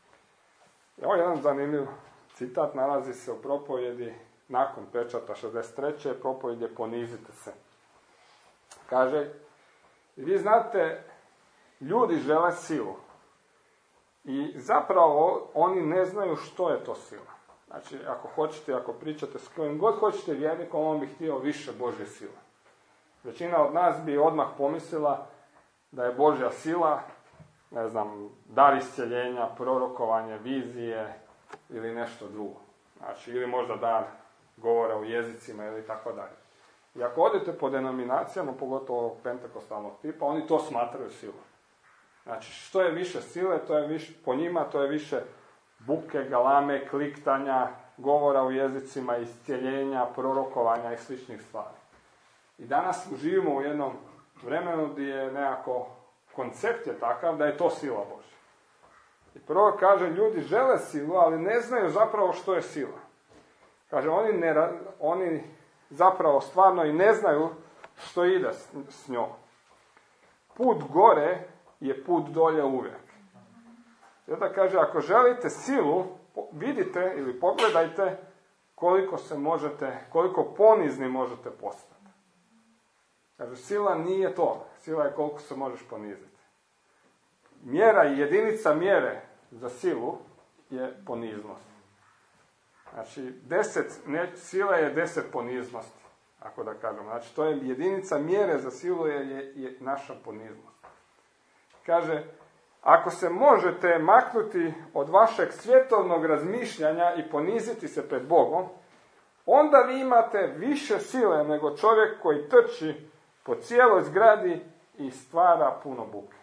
Evo jedan zanimljiv citat, nalazi se u propovjedi nakon pečata šezdeset treće propovjed je ponizite se. Kaže, vi znate, ljudi žele silu i zapravo oni ne znaju što je to sila. Znači, ako hoćete, ako pričate s kojim god hoćete vjernikom, on bi htio više Božje sile. Većina od nas bi odmah pomislila da je Božja sila, ne znam, dar isceljenja, prorokovanje, vizije ili nešto drugo. Znači, ili možda dar govora u jezicima ili tako dalje. I ako odete po denominacijama, pogotovo pentekostalnog tipa, oni to smatraju silom. Znači, što je više sile, to je više, po njima to je više buke, galame, kliktanja, govora u jezicima, isceljenja, prorokovanja i sličnih stvari. I danas živimo u jednom vremenu gdje je nekako koncept je takav da je to sila Božja. I prvo kaže, ljudi žele silu, ali ne znaju zapravo što je sila. Kaže, oni, ne, oni zapravo stvarno i ne znaju što ide s, s njom. Put gore je put dolje uvijek. Zato kaže, ako želite silu, vidite ili pogledajte koliko se možete, koliko ponizni možete postati. Kaže, sila nije to. Sila je koliko se možeš poniziti. Mjera i jedinica mjere za silu je poniznost. Znači, deset, ne, sila je deset poniznosti, ako da kažem. Znači, to je jedinica mjere za silu je, je, je naša poniznost. Kaže, ako se možete maknuti od vašeg svjetovnog razmišljanja i poniziti se pred Bogom, onda vi imate više sile nego čovjek koji trči po cijeloj zgradi i stvara puno buke.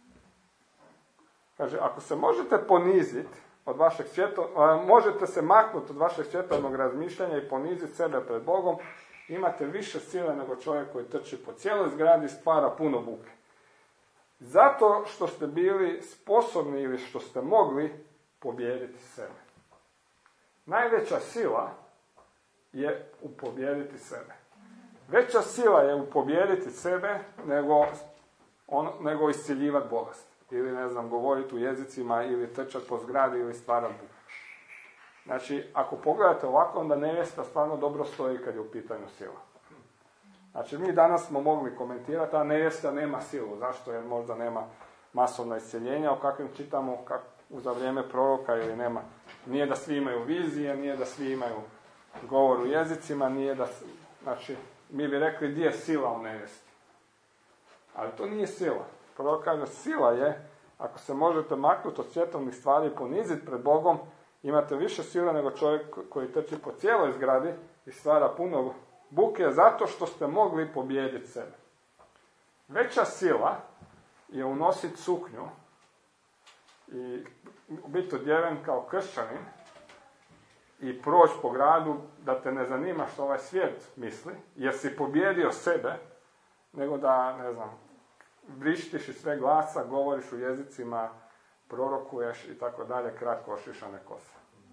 Kaže, ako se možete poniziti od vašeg svjeto, možete se maknuti od vašeg svjetovnog razmišljanja i poniziti sebe pred Bogom, imate više sile nego čovjek koji trči po cijeloj zgradi i stvara puno buke. Zato što ste bili sposobni ili što ste mogli pobijediti sebe. Najveća sila je u pobijediti sebe. Veća sila je u pobijediti sebe nego, on, nego isciljivati bolest. Ili, ne znam, govoriti u jezicima, ili trčati po zgradi, ili stvarati buku. Znači, ako pogledate ovako, onda nevjesta stvarno dobro stoji kad je u pitanju sila. Znači, mi danas smo mogli komentirati, a nevjesta nema silu. Zašto? Jer možda nema masovna isceljenja, o kakvim čitamo kak, za vrijeme proroka, ili nema. Nije da svi imaju vizije, nije da svi imaju govor u jezicima, nije da... Znači, mi bi rekli, gdje je sila u nevjesti? Ali to nije sila. Prorok kaže, sila je, ako se možete maknuti od svjetovnih stvari i poniziti pred Bogom, imate više sile nego čovjek koji trči po cijeloj zgradi i stvara puno buke, zato što ste mogli pobijediti sebe. Veća sila je unositi suknju i biti odjeven kao kršćanin i proći po gradu da te ne zanima što ovaj svijet misli, jer si pobjedio sebe, nego da, ne znam, vrištiš iz sve glasa, govoriš u jezicima, prorokuješ i tako dalje, kratko ošišane kose.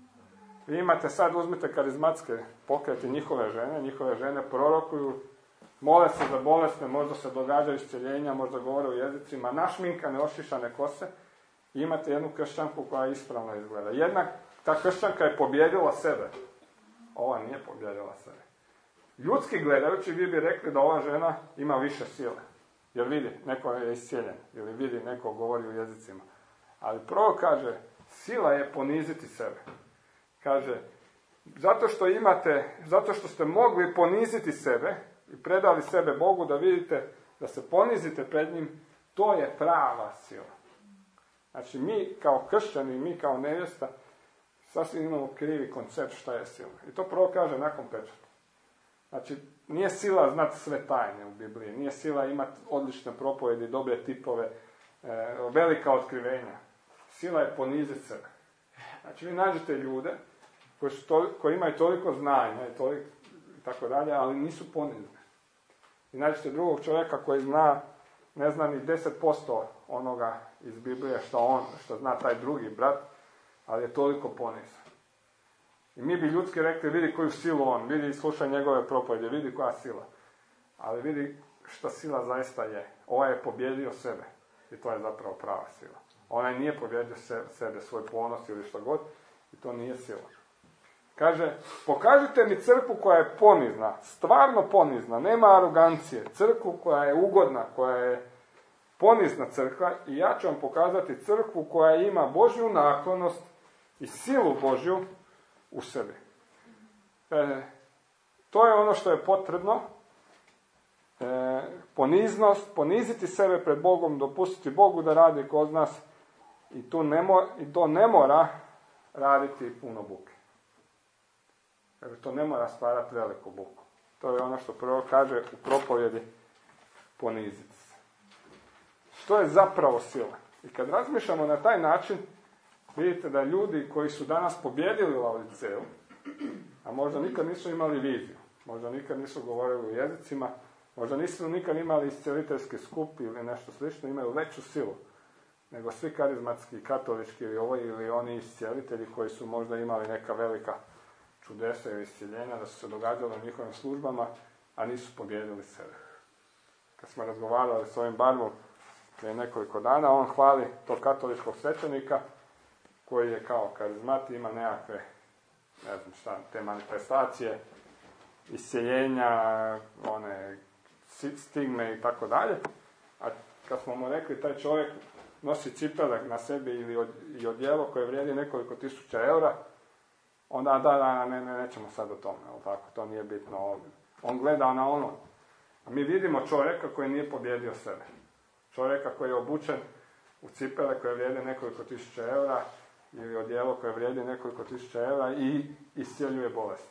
Vi imate sad, uzmite karizmatske pokrete, njihove žene, njihove žene prorokuju, mole se za bolesne, možda se događaju iscjeljenja, možda govore u jezicima, našminkane, ošišane kose, i imate jednu kršćanku koja ispravno izgleda. Jedna, ta kršćanka je pobjedila sebe. Ova nije pobjedila sebe. Ljudski gledajući, vi bi rekli da ova žena ima više sile. Jer vidi, neko je iscijeljen, ili vidi, neko govori u jezicima. Ali prvo kaže, sila je poniziti sebe. Kaže, zato što imate, zato što ste mogli poniziti sebe i predali sebe Bogu da vidite, da se ponizite pred njim, to je prava sila. Znači, mi kao kršćani, mi kao nevjesta, sasvim imamo krivi koncept šta je sila. I to prvo kaže nakon pečata. Znači, nije sila znati sve tajne u Bibliji, nije sila imati odlične propovjedi, dobre tipove, e, velika otkrivenja. Sila je poniziti sebe. Znači, vi nađete ljude koji, su to, koji imaju toliko znanja i toliko i tako dalje, ali nisu ponizni. I nađete drugog čovjeka koji zna, ne zna ni deset posto onoga iz Biblije što on, što zna taj drugi brat, ali je toliko ponizan. I mi bi ljudski rekli, vidi koju silu on, vidi i slušaj njegove propovjede, vidi koja sila. Ali vidi što sila zaista je. Ovaj je pobjedio sebe. I to je zapravo prava sila. Onaj nije pobjedio sebe, svoj ponos ili što god. I to nije sila. Kaže, pokažite mi crkvu koja je ponizna, stvarno ponizna, nema arogancije. Crkvu koja je ugodna, koja je ponizna crkva, i ja ću vam pokazati crkvu koja ima Božju naklonost i silu Božju u sebi. E, to je ono što je potrebno. E, poniznost, poniziti sebe pred Bogom, dopustiti Bogu da radi kod nas, i, tu ne mo, i to ne mora raditi puno buke. Jer to ne mora stvarati veliku buku. To je ono što prvo kaže u propovjedi, poniziti se. Što je zapravo sila? I kad razmišljamo na taj način, vidite da ljudi koji su danas pobjedili Laodiceju, a možda nikad nisu imali viziju, možda nikad nisu govorili u jezicima, možda nisu nikad imali iscijeliteljski skup ili nešto slično, imaju veću silu nego svi karizmatski, katolički ili ovo ili oni iscijelitelji koji su možda imali neka velika čudesa ili iscijeljenja da su se događali u njihovim službama, a nisu pobjedili sebe. Kad smo razgovarali s ovim Barmom prije nekoliko dana, on hvali tog katoličkog svećenika koji je kao karizmat, ima nekakve, ne znam šta, te manifestacije, iscijeljenja, one stigme i tako dalje. A kad smo mu rekli, taj čovjek nosi cipele na sebi ili od, i odjelo koje vrijedi nekoliko tisuća eura, onda da, da, ne, ne, nećemo sad o tome, ali tako, to nije bitno. On gleda na ono. A mi vidimo čovjeka koji nije pobjedio sebe. Čovjeka koji je obučen u cipele koje vrijede nekoliko tisuća eura ili odjelo koje vrijedi nekoliko tisuća eura i iscijeljuje bolest.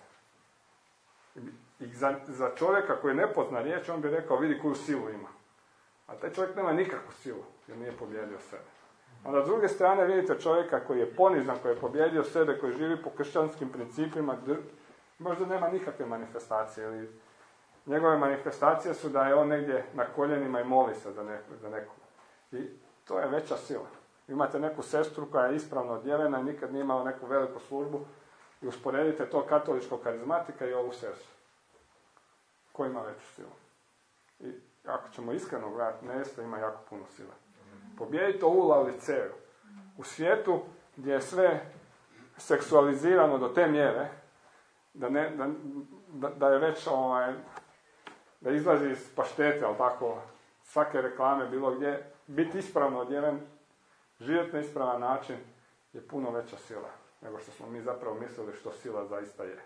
I za, za čovjeka koji ne pozna riječ, on bi rekao, vidi koju silu ima. A taj čovjek nema nikakvu silu, jer nije pobjedio sebe. Onda s druge strane vidite čovjeka koji je ponizan, koji je pobjedio sebe, koji živi po kršćanskim principima, možda nema nikakve manifestacije. Ili njegove manifestacije su da je on negdje na koljenima i moli se za, neko, za nekog. I to je veća sila. Imate neku sestru koja je ispravno odjevena i nikad nije imala neku veliku službu i usporedite to katoličkog karizmatika i ovu sestru. Ko ima veću silu? I ako ćemo iskreno gledati, nevjesta ima jako puno sile. Pobjedite ovu Laodiceju. U svijetu gdje je sve seksualizirano do te mjere da, ne, da, da, da je već ovaj, da izlazi iz paštete, ali tako, svake reklame bilo gdje, biti ispravno odjeven, živjeti na ispravan način je puno veća sila nego što smo mi zapravo mislili što sila zaista je.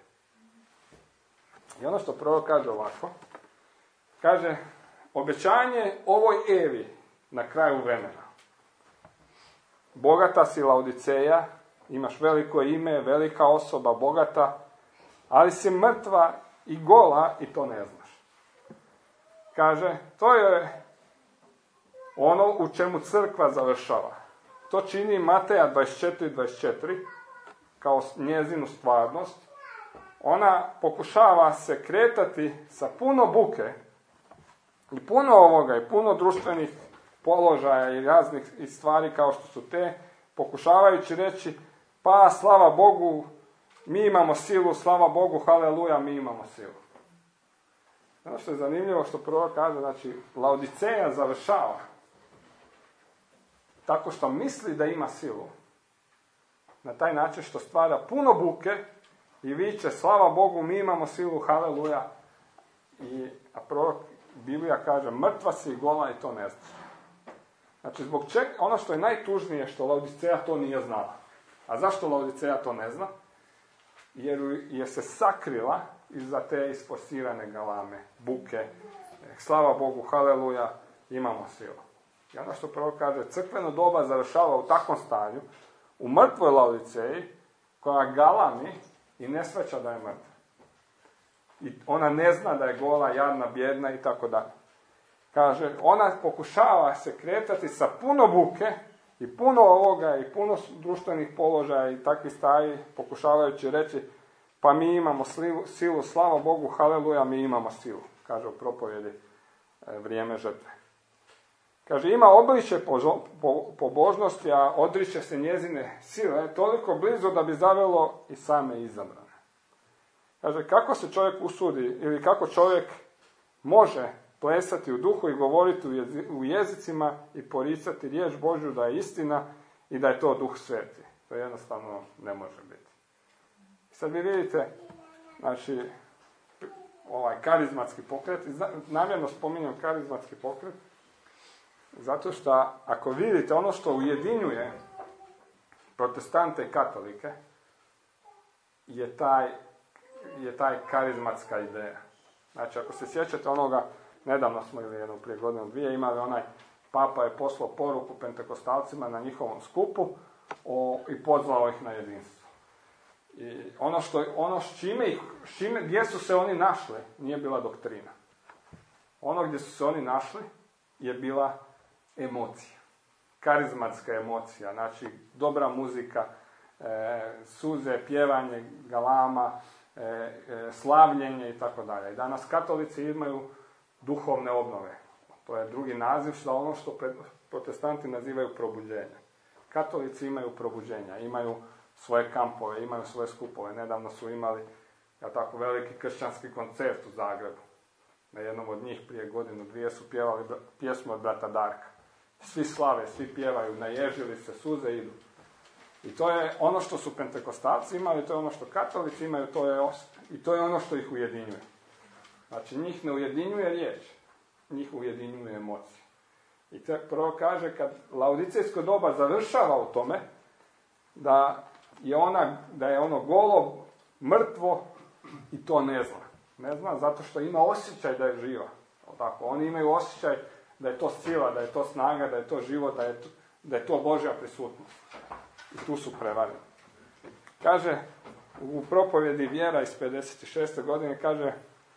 I ono što prvo kaže ovako, kaže, obećanje ovoj Evi na kraju vremena. Bogata si Laodiceja, imaš veliko ime, velika osoba, bogata, ali si mrtva i gola i to ne znaš. Kaže, to je ono u čemu crkva završava. To čini Mateja dvadeset četiri dvadeset četiri. kao njezinu stvarnost, ona pokušava se kretati sa puno buke i puno ovoga i puno društvenih položaja i raznih stvari kao što su te, pokušavajući reći pa slava Bogu, mi imamo silu, slava Bogu, haleluja, mi imamo silu. Ono što je zanimljivo što prorok kaže, znači Laodiceja završava tako što misli da ima silu, na taj način što stvara puno buke i viče slava Bogu, mi imamo silu, haleluja, i, a prorok Biblija kaže mrtva si i gola i to ne znaš. Znači zbog čega, ono što je najtužnije što Laodiceja to nije znala. A zašto Laodiceja to ne zna? Jer je se sakrila iza te isposirane galame, buke, slava Bogu, haleluja, imamo silu. I ono što prorok kaže, crkveno doba završava u takvom stanju, u mrtvoj Laodiceji, koja galami i ne shvaća da je mrtva. I ona ne zna da je gola, jadna, bjedna i tako dalje. Kaže, ona pokušava se kretati sa puno buke i puno ovoga i puno društvenih položaja i takvih stvari, pokušavajući reći, pa mi imamo silu, silu, slava Bogu, haleluja, mi imamo silu, kaže u propovjedi e, vrijeme žrtve. Kaže, ima obličje pobožnosti, a odriče se njezine sile, toliko blizu da bi zavelo i same izabrane. Kaže, kako se čovjek usudi, ili kako čovjek može plesati u duhu i govoriti u jezicima i poricati riječ Božju da je istina i da je to Duh Sveti. To jednostavno ne može biti. Sad vi vidite, znači, ovaj karizmatski pokret, namjerno spominjem karizmatski pokret, zato što ako vidite ono što ujedinjuje protestante i katolike, je taj, je taj karizmatska ideja. Znači, ako se sjećate onoga, nedavno smo ili jednom prije godinu dvije imali onaj, Papa je poslao poruku pentekostalcima na njihovom skupu o, i pozvao ih na jedinstvo. I ono što, ono s čime, ih, s čime, gdje su se oni našli, nije bila doktrina. Ono gdje su se oni našli je bila emocija. Karizmatska emocija, znači dobra muzika, e, suze, pjevanje, galama, e, e, slavljenje i tako dalje. I danas katolici imaju duhovne obnove. To je drugi naziv za ono što protestanti nazivaju probuđenje. Katolici imaju probuđenja, imaju svoje kampove, imaju svoje skupove. Nedavno su imali, ja tako, veliki kršćanski koncert u Zagrebu. Na jednom od njih prije godinu dvije su pjevali pjesmu od brata Darka. Svi slave, svi pjevaju, naježili se, suze idu. I to je ono što su pentekostalci imali, to je ono što katolici imaju, to je, i to je ono što ih ujedinjuje. Znači, njih ne ujedinjuje riječ, njih ujedinjuje emocije. I to prvo kaže, kad laodicejsko doba završava u tome, da je, ona, da je ono golo, mrtvo i to ne zna. Ne zna zato što ima osjećaj da je živa. Tako, oni imaju osjećaj da je to sila, da je to snaga, da je to život, da je to, da je to Božja prisutnost. I tu su prevareni. Kaže, u propovjedi Vjera iz pedeset šeste godine, kaže,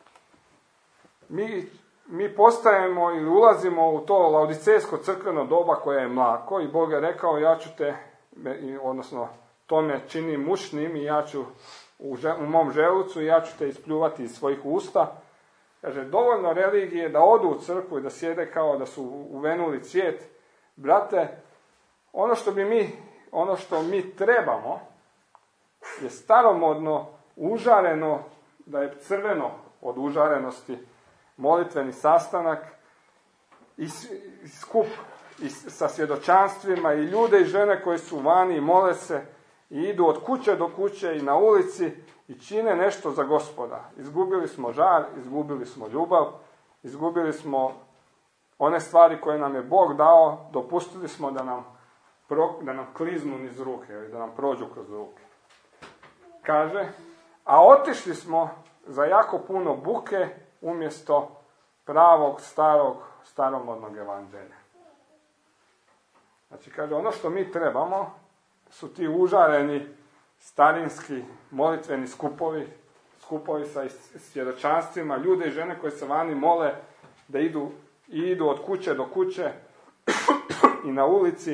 mi, mi postajemo ili ulazimo u to laodicejsko crkveno doba koje je mlako i Bog je rekao, ja ću te, odnosno, to me čini mušnim i ja ću u, žel, u mom želucu i ja ću te ispljuvati iz svojih usta. Kaže, dovoljno religije da odu u crkvu i da sjede kao da su uvenuli cvijet. Brate, ono što bi mi, ono što mi trebamo je staromodno, užareno, da je crveno od užarenosti, molitveni sastanak i skup i sa svjedočanstvima i ljude i žene koji su vani i mole se i idu od kuće do kuće i na ulici i čine nešto za Gospoda. Izgubili smo žar, izgubili smo ljubav, izgubili smo one stvari koje nam je Bog dao, dopustili smo da nam, pro, da nam kliznu niz ruke ili da nam prođu kroz ruke. Kaže, a otišli smo za jako puno buke umjesto pravog, starog, staromodnog evanđelja. Znači, kaže, ono što mi trebamo su ti užareni, starinski, molitveni skupovi, skupovi sa svjedočanstvima, ljude i žene koji se vani mole da idu, i idu od kuće do kuće i na ulici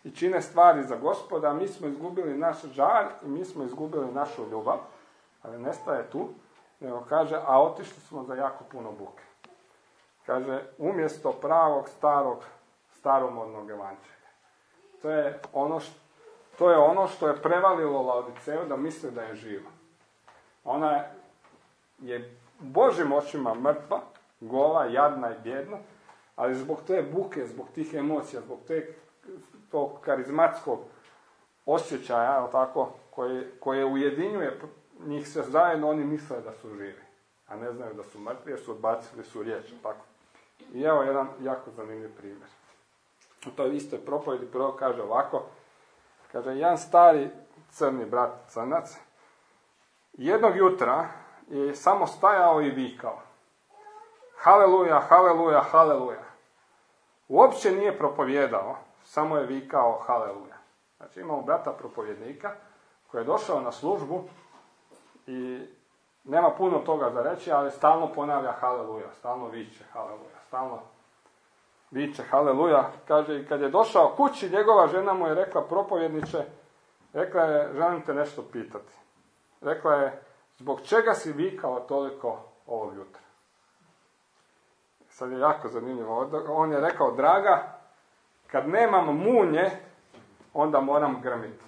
i čine stvari za Gospoda, mi smo izgubili naš žar i mi smo izgubili našu ljubav, ali ne staje tu, nego kaže, a otišli smo za jako puno buke. Kaže, umjesto pravog, starog, staromodnog evanđelja. To je ono što, to je ono što je prevalilo Laodiceju da misli da je živa. Ona je u Božjim očima mrtva, gola, jadna i bjedna, ali zbog te buke, zbog tih emocija, zbog te, tog karizmatskog osjećaja, tako, koje, koje ujedinjuje njih sve zajedno, oni misle da su živi, a ne znaju da su mrtvi, jer su odbacili su riječ. Tako. I evo jedan jako zanimljiv primjer. U toj istoj propovjedi prvo kaže ovako, kaže, jedan stari crni brat crnac, jednog jutra je samo stajao i vikao, haleluja, haleluja, haleluja. Uopće nije propovjedao, samo je vikao haleluja. Znači imamo brata propovjednika koji je došao na službu i nema puno toga za reći, ali stalno ponavlja haleluja, stalno viče haleluja, stalno viče haleluja. Kaže, i kad je došao kući, njegova žena mu je rekla, propovjedniče, rekla je, želim te nešto pitati. Rekla je, zbog čega si vikao toliko ovog jutra? Sad je jako zanimljivo. On je rekao, draga, kad nemam munje, onda moram grmiti.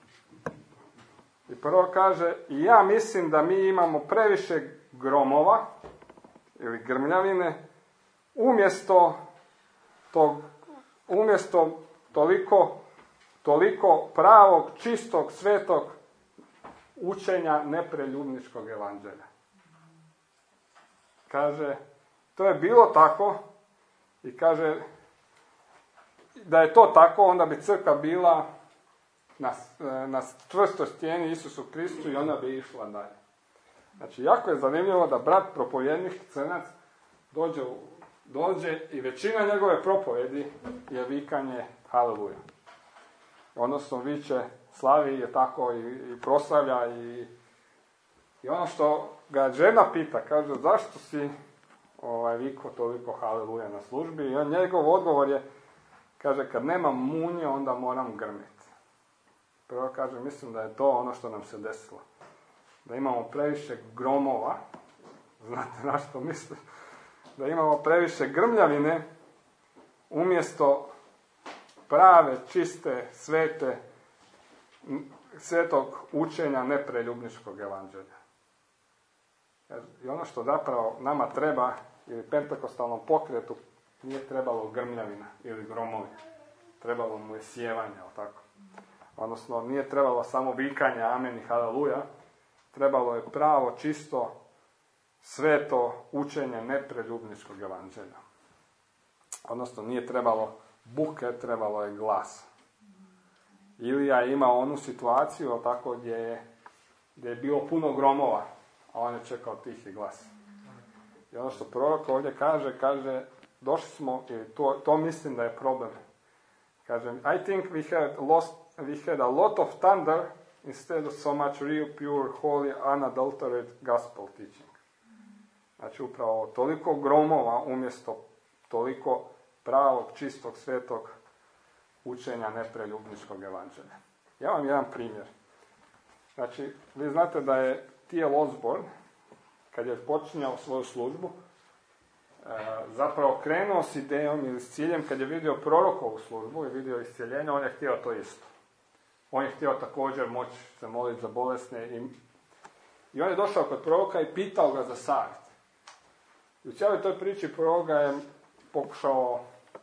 I prvo kaže, i ja mislim da mi imamo previše gromova ili grmljavine, umjesto tog, umjesto toliko, toliko pravog, čistog, svetog učenja nepreljubničkog evanđelja. Kaže, to je bilo tako i kaže, da je to tako, onda bi crkva bila na, na čvrstoj stijeni Isusu Kristu i ona bi išla dalje. Znači, jako je zanimljivo da brat propovjednik crnac dođe, u, dođe i većina njegove propovjedi je vikanje haleluja. Odnosno, viče, slavi je tako i, i proslavlja i, i ono što ga žena pita, kaže, zašto si ovaj, vikao toliko haleluja na službi? I on, njegov odgovor je, kaže, kad nemam munje, onda moram grmiti. Prvo kaže, mislim da je to ono što nam se desilo. Da imamo previše gromova, znate na što mislim, da imamo previše grmljavine, umjesto prave, čiste, svete, svetog učenja nepreljubničkog evanđelja. I ono što zapravo nama treba, ili pentekostalnom pokretu, nije trebalo grmljavina ili gromovi. Trebalo mu je sjevanje, tako. Odnosno, nije trebalo samo vikanje amen i haleluja, trebalo je pravo, čisto, sveto učenje nepreljubničkog evanđelja. Odnosno, nije trebalo buke, trebalo je glas. Ilija je imao onu situaciju, tako, gdje je, gdje je bilo puno gromova, a on je čekao tihi glas. I ono što prorok ovdje kaže, kaže, došli smo, i to, to mislim da je problem. Kaže, I think we had lost, we had a lot of thunder instead of so much real, pure, holy, unadulterated gospel teaching. Znači, upravo toliko gromova umjesto toliko pravog, čistog, svetog učenja nepreljubničkog evanđelja. Ja vam jedan primjer. Znači, vi znate da je T L Osborne, kad je počinjao svoju službu, zapravo krenuo s idejom ili s ciljem, kad je vidio prorokovu službu i vidio iscjeljenje, on je htio to isto. On je htio također moći se moliti za bolesne. I, i on je došao kod proroka i pitao ga za savjet. I u cijeloj toj priči prorok ga je pokušao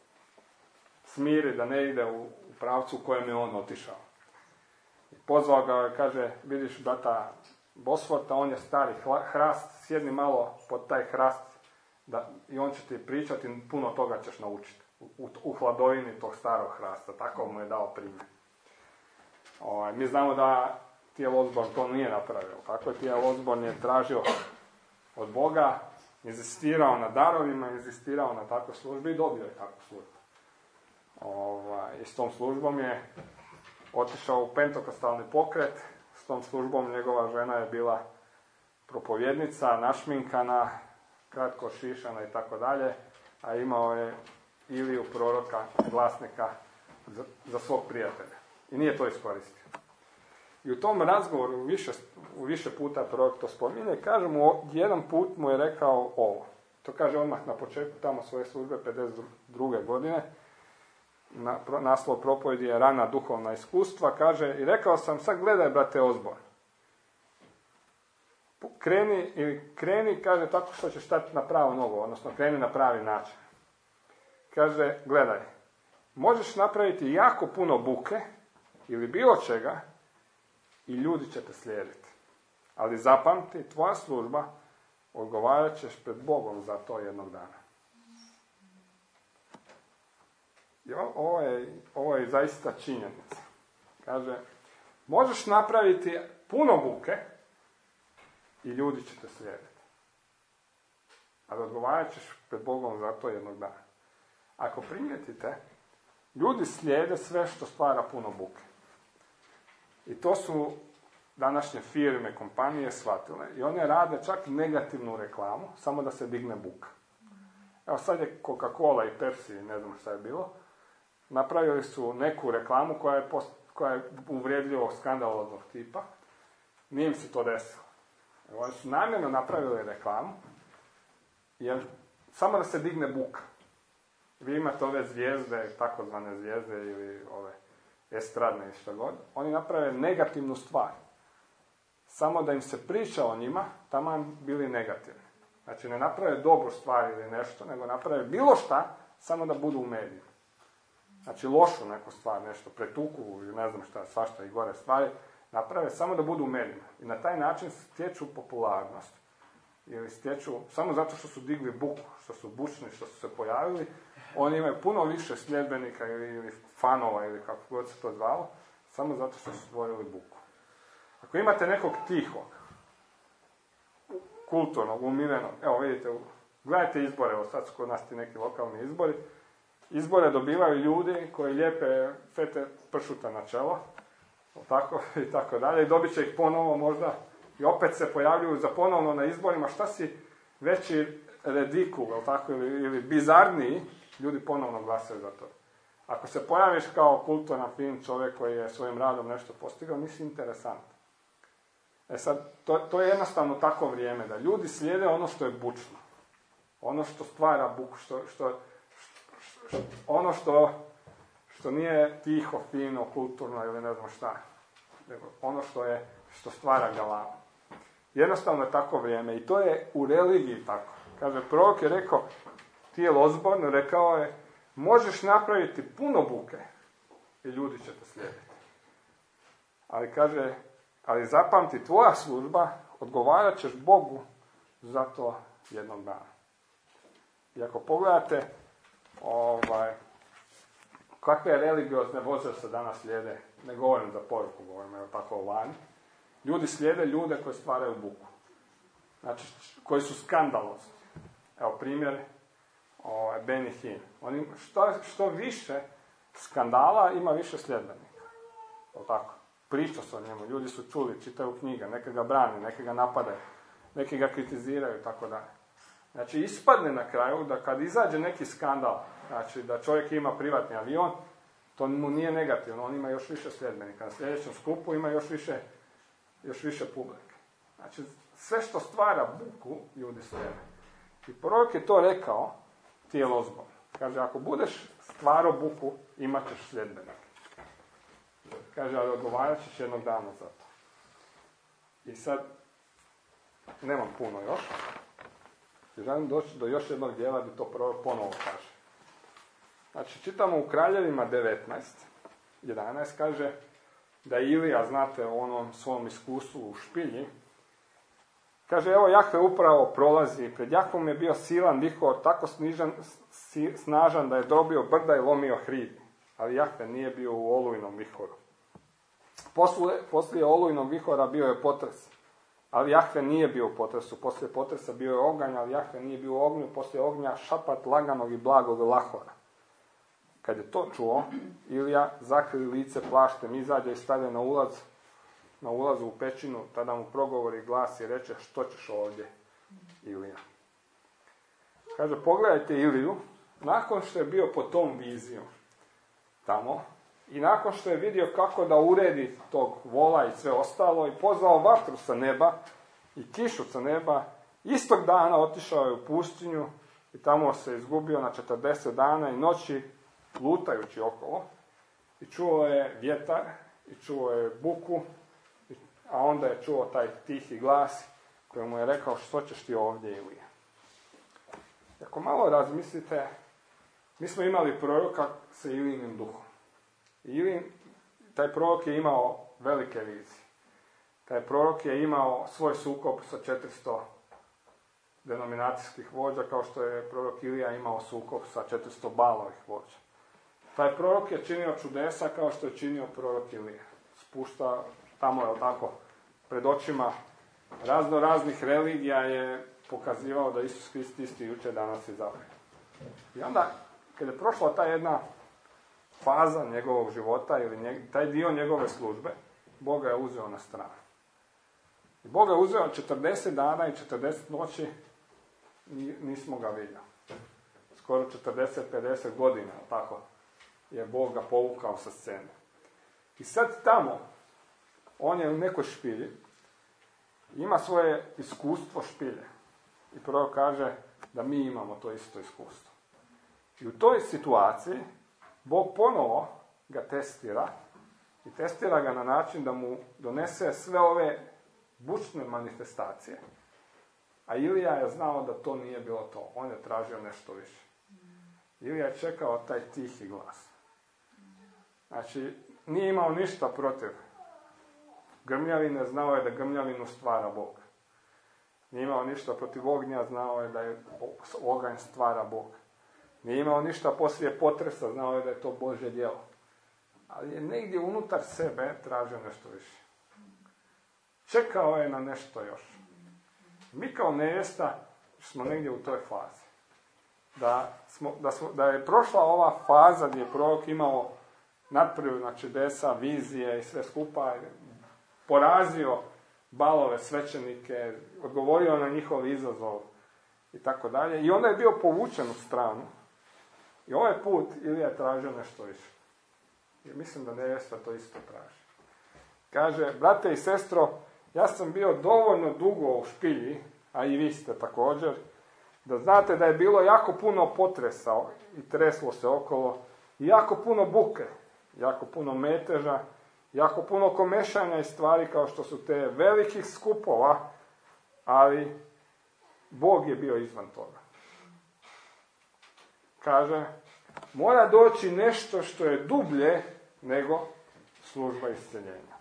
smiriti da ne ide u, u pravcu u kojem je on otišao. I pozvao ga, kaže, vidiš brata Bosforta, on je stari hrast, sjedni malo pod taj hrast da, i on će ti pričati, puno toga ćeš naučiti u, u hladovini tog starog hrasta. Tako mu je dao primjer. O, mi znamo da T L Osborne to nije napravio. Tako je T L Osborne je tražio od Boga, inzistirao na darovima, inzistirao na takvoj službi i dobio je takvu službu. Ovaj, i s tom službom je otišao u pentekostalni pokret, s tom službom njegova žena je bila propovjednica, našminkana, kratko šišana i tako dalje, a imao je Iliju proroka, glasnika, za, za svog prijatelja. I nije to iskoristio. I u tom razgovoru u više, u više puta prorok to spominje, kaže mu, jedan put mu je rekao ovo. To kaže odmah na početku tamo svoje službe pedeset druge godine. Na, naslov propovjedi je Rana duhovna iskustva. Kaže, i rekao sam, sad gledaj, brate Osborn. Kreni, ili kreni, kaže, tako što ćeš stati na pravo nogu, odnosno kreni na pravi način. Kaže, gledaj, možeš napraviti jako puno buke ili bilo čega i ljudi će te slijediti. Ali zapamti, tvoja služba odgovarat ćeš pred Bogom za to jednog dana. I ovo je, ovo je zaista činjenica. Kaže, možeš napraviti puno buke i ljudi će te slijediti. Ali odgovarat ćeš pred Bogom za to jednog dana. Ako primijetite, ljudi slijede sve što stvara puno buke. I to su današnje firme, kompanije shvatile. I one rade čak negativnu reklamu, samo da se digne buka. Evo sad je Coca-Cola i Pepsi, ne znam šta je bilo, napravili su neku reklamu koja je, post, koja je uvrijedljivog skandaloznog tipa. Nije im se to desilo. Evo, oni su namjerno napravili reklamu, jer samo da se digne buka. Vi imate ove zvijezde, takozvane zvijezde ili ove estradne i što god. Oni naprave negativnu stvar. Samo da im se priča o njima, taman bili negativni. Znači ne naprave dobru stvar ili nešto, nego naprave bilo šta, samo da budu u medijima. Znači lošu neku stvar, nešto pretuku ili ne znam šta, svašta i gore stvari, naprave samo da budu u medijima. I na taj način stječu popularnost. Ili stječu, samo zato što su digli buku, što su bučni, što su se pojavili, oni imaju puno više sljedbenika ili, ili fanova ili kako god se to zvalo, samo zato što su stvorili buku. Ako imate nekog tihog, kulturnog, umirenog, evo vidite, gledajte izbore, evo sad su kod nas ti neki lokalni izbori, izbore dobivaju ljudi koji lijepe fete pršuta na čelo, tako i tako dalje, i dobit će ih ponovo možda, i opet se pojavljuju za ponovno na izborima, šta si veći redikul, tako, ili, ili bizarniji, ljudi ponovno glasaju za to. Ako se pojaviš kao kulturan, fin čovjek koji je svojim radom nešto postigao, nisi interesantan. E sad, to, to je jednostavno tako vrijeme, da ljudi slijede ono što je bučno. Ono što stvara buku, što, što, što, što, ono što, što nije tiho, fino, kulturno ili ne znam šta. Nego ono što je, što stvara galamu. Jednostavno je tako vrijeme i to je u religiji tako. Kaže, prorok je rekao, T L Osborn rekao je, možeš napraviti puno buke i ljudi će te slijediti. Ali kaže, ali zapamti, tvoja služba, odgovarat ćeš Bogu za to jednog dana. I ako pogledate, ovaj, kakve religiozne voze se danas slijede, ne govorim za poruku, govorim evo tako o vani, ljudi slijede ljude koji stvaraju buku. Znači, koji su skandalozni. Evo primjer, ovaj, Benny Hinn. Oni, što, što više skandala, ima više sljedbenika. O tako. Priča se o njemu, ljudi su čuli, čitaju knjige, neke ga brane, neke ga napadaju, neki ga kritiziraju i tako dalje. Znači, ispadne na kraju da kad izađe neki skandal, znači da čovjek ima privatni avion, to mu nije negativno, on ima još više sljedbenika. Na sljedećem skupu ima još više, još više publike. Znači, sve što stvara buku, ljudi slijede. I prorok je to rekao, T L Osborn. Kaže, ako budeš stvarao buku, imat ćeš sljedbenika. Kaže, ali odgovarat ćeš jednog dana za to. I sad, nemam puno još. I želim doći do još jednog dijela gdje to prorok ponovo kaže. Znači, čitamo u Kraljevima devetnaest, jedanaest, kaže da Ilija, znate, o onom svom iskustvu u špilji, kaže, evo Jahve upravo prolazi, pred Jahvom je bio silan vihor, tako snižan, si, snažan da je drobio brda i lomio hridi. Ali Jahve nije bio u olujnom vihoru. Poslije, poslije olujnog vihora bio je potres, ali Jahve nije bio u potresu. Poslije potresa bio je oganj, ali Jahve nije bio u ognju. Poslije ognja šapat laganog i blagog lahora. Kad je to čuo, Ilija zakri lice plaštem, izađe i stavlja na ulaz, na ulazu u pećinu, tada mu progovori glas i reče, što ćeš ovdje, Ilija? Kaže, pogledajte Iliju, nakon što je bio po tom viziju tamo, i nakon što je vidio kako da uredi tog vola i sve ostalo i pozvao vatru sa neba i kišu sa neba, istog dana otišao je u pustinju i tamo se izgubio na četrdeset dana i noći lutajući okolo i čuo je vjetar i čuo je buku, a onda je čuo taj tihi glas koji mu je rekao što ćeš ti ovdje, Ilija. Ako malo razmislite, mi smo imali proroka sa Ilijinim duhom. Ilijin, taj prorok je imao velike vizije. Taj prorok je imao svoj sukob sa četiristo denominacijskih vođa, kao što je prorok Ilija imao sukob sa četiristo Balovih vođa. Taj prorok je činio čudesa kao što je činio prorok Ilija. Spušta tamo, je tako, pred očima razno raznih religija je pokazivao da Isus Krist isti jučer, danas i zauvijek. I onda, kad je prošla ta jedna faza njegovog života ili njeg, taj dio njegove službe, Bog ga je uzeo na stranu. I Bog ga je uzeo četrdeset dana i četrdeset noći, nismo ga vidjeli. Skoro četrdeset pedeset godina, tako, je Bog ga povukao sa scene. I sad tamo, on je u nekoj špilji, ima svoje iskustvo špilje. I prvo kaže da mi imamo to isto iskustvo. I u toj situaciji Bog ponovo ga testira i testira ga na način da mu donese sve ove bučne manifestacije. A Ilija je znao da to nije bilo to. On je tražio nešto više. Ilija je čekao taj tihi glas. Znači, nije imao ništa protiv grmljavine, znao je da grmljavinu stvara Bog. Nije imao ništa protiv ognja, znao je da je oganj stvara Bog. Nije imao ništa poslije potresa, znao je da je to Božje djelo. Ali je negdje unutar sebe tražio nešto više. Čekao je na nešto još. Mi kao nevjesta smo negdje u toj fazi. Da, smo, da, smo, da je prošla ova faza gdje je prorok imao nadprirodna čudesa, vizije i sve skupa, porazio Balove svećenike, odgovorio na njihov izazov i tako dalje. I onda je bio povučen u stranu. I ovaj put Ilija je tražio nešto više. I mislim da nevjesta to isto traži. Kaže, brate i sestro, ja sam bio dovoljno dugo u špilji, a i vi ste također, da znate da je bilo jako puno potresa i treslo se okolo, i jako puno buke, jako puno meteža, jako puno komešanja i stvari kao što su te velikih skupova, ali Bog je bio izvan toga. Kaže, mora doći nešto što je dublje nego služba isceljenja.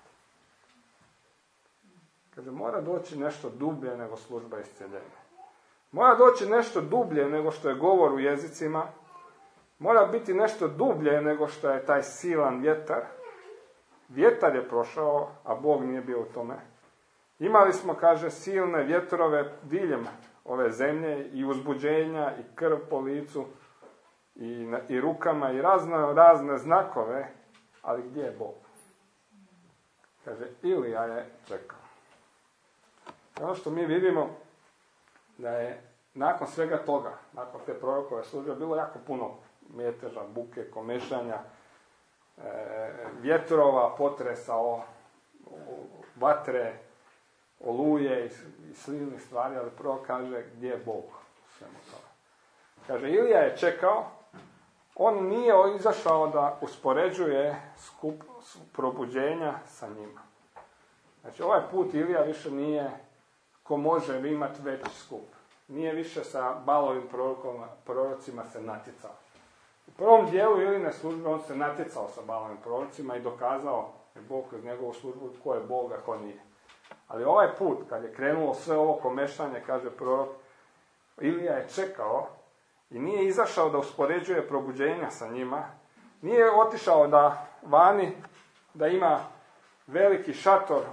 Kaže, mora doći nešto dublje nego služba isceljenja. Mora doći nešto dublje nego što je govor u jezicima. Mora biti nešto dublje nego što je taj silan vjetar. Vjetar je prošao, a Bog nije bio u tome. Imali smo, kaže, silne vjetrove diljem ove zemlje i uzbuđenja i krv po licu i, i rukama i razne, razne znakove, ali gdje je Bog? Kaže, Ilija je čekao. Ono što mi vidimo, da je nakon svega toga, nakon te prorokove službe, bilo jako puno meteža, buke, komešanja, e, vjetrova, potresa, o, o, vatre, oluje i, i slivnih stvari, ali prvo kaže gdje je Bog u svemu toga. Kaže, Ilija je čekao, on nije izašao da uspoređuje skup probuđenja sa njima. Znači, ovaj put Ilija više nije ko može imati veći skup. Nije više sa Balovim prorocima se natjecao. U prvom dijelu Ilijine službe on se natjecao sa Balovim prorocima i dokazao je Bog kroz njegovu službu ko je Bog, a ko nije. Ali ovaj put, kad je krenulo sve ovo komešanje, kaže prorok, Ilija je čekao i nije izašao da uspoređuje probuđenja sa njima, nije otišao da vani, da ima veliki šator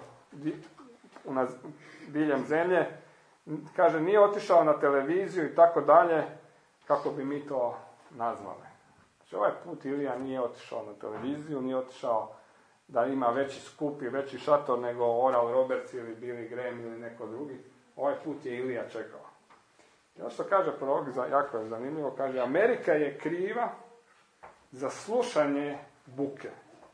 diljem zemlje, kaže, nije otišao na televiziju i tako dalje, kako bi mi to nazvali. Znači, ovaj put Ilija nije otišao na televiziju, nije otišao da ima veći skup i veći šator nego Oral Roberts ili Billy Graham ili neko drugi. Ovaj put je Ilija čekao. I ono što kaže prorok, jako je zanimljivo, kaže, Amerika je kriva za slušanje buke.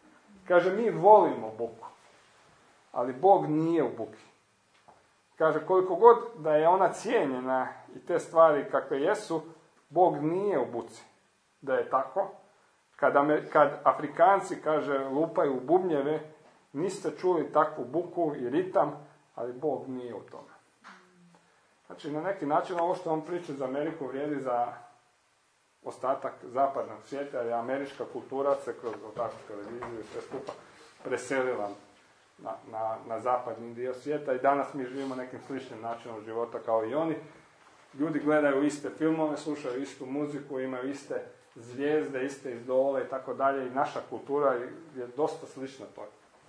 Kaže, mi volimo buku, ali Bog nije u buki. Kaže, koliko god da je ona cijenjena i te stvari kakve jesu, Bog nije u buci. Da je tako, kad, Amer- kad Afrikanci, kaže, lupaju u bubnjeve, niste čuli takvu buku i ritam, ali Bog nije u tome. Znači, na neki način ovo što on priča za Ameriku vrijedi za ostatak zapadnog svijeta, jer je američka kultura se kroz takvu televiziju i sve skupa preselila na, na, na zapadni dio svijeta i danas mi živimo nekim sličnim načinom života kao i oni. Ljudi gledaju iste filmove, slušaju istu muziku, imaju iste zvijezde, iste idole i tako dalje i naša kultura je dosta slična toj.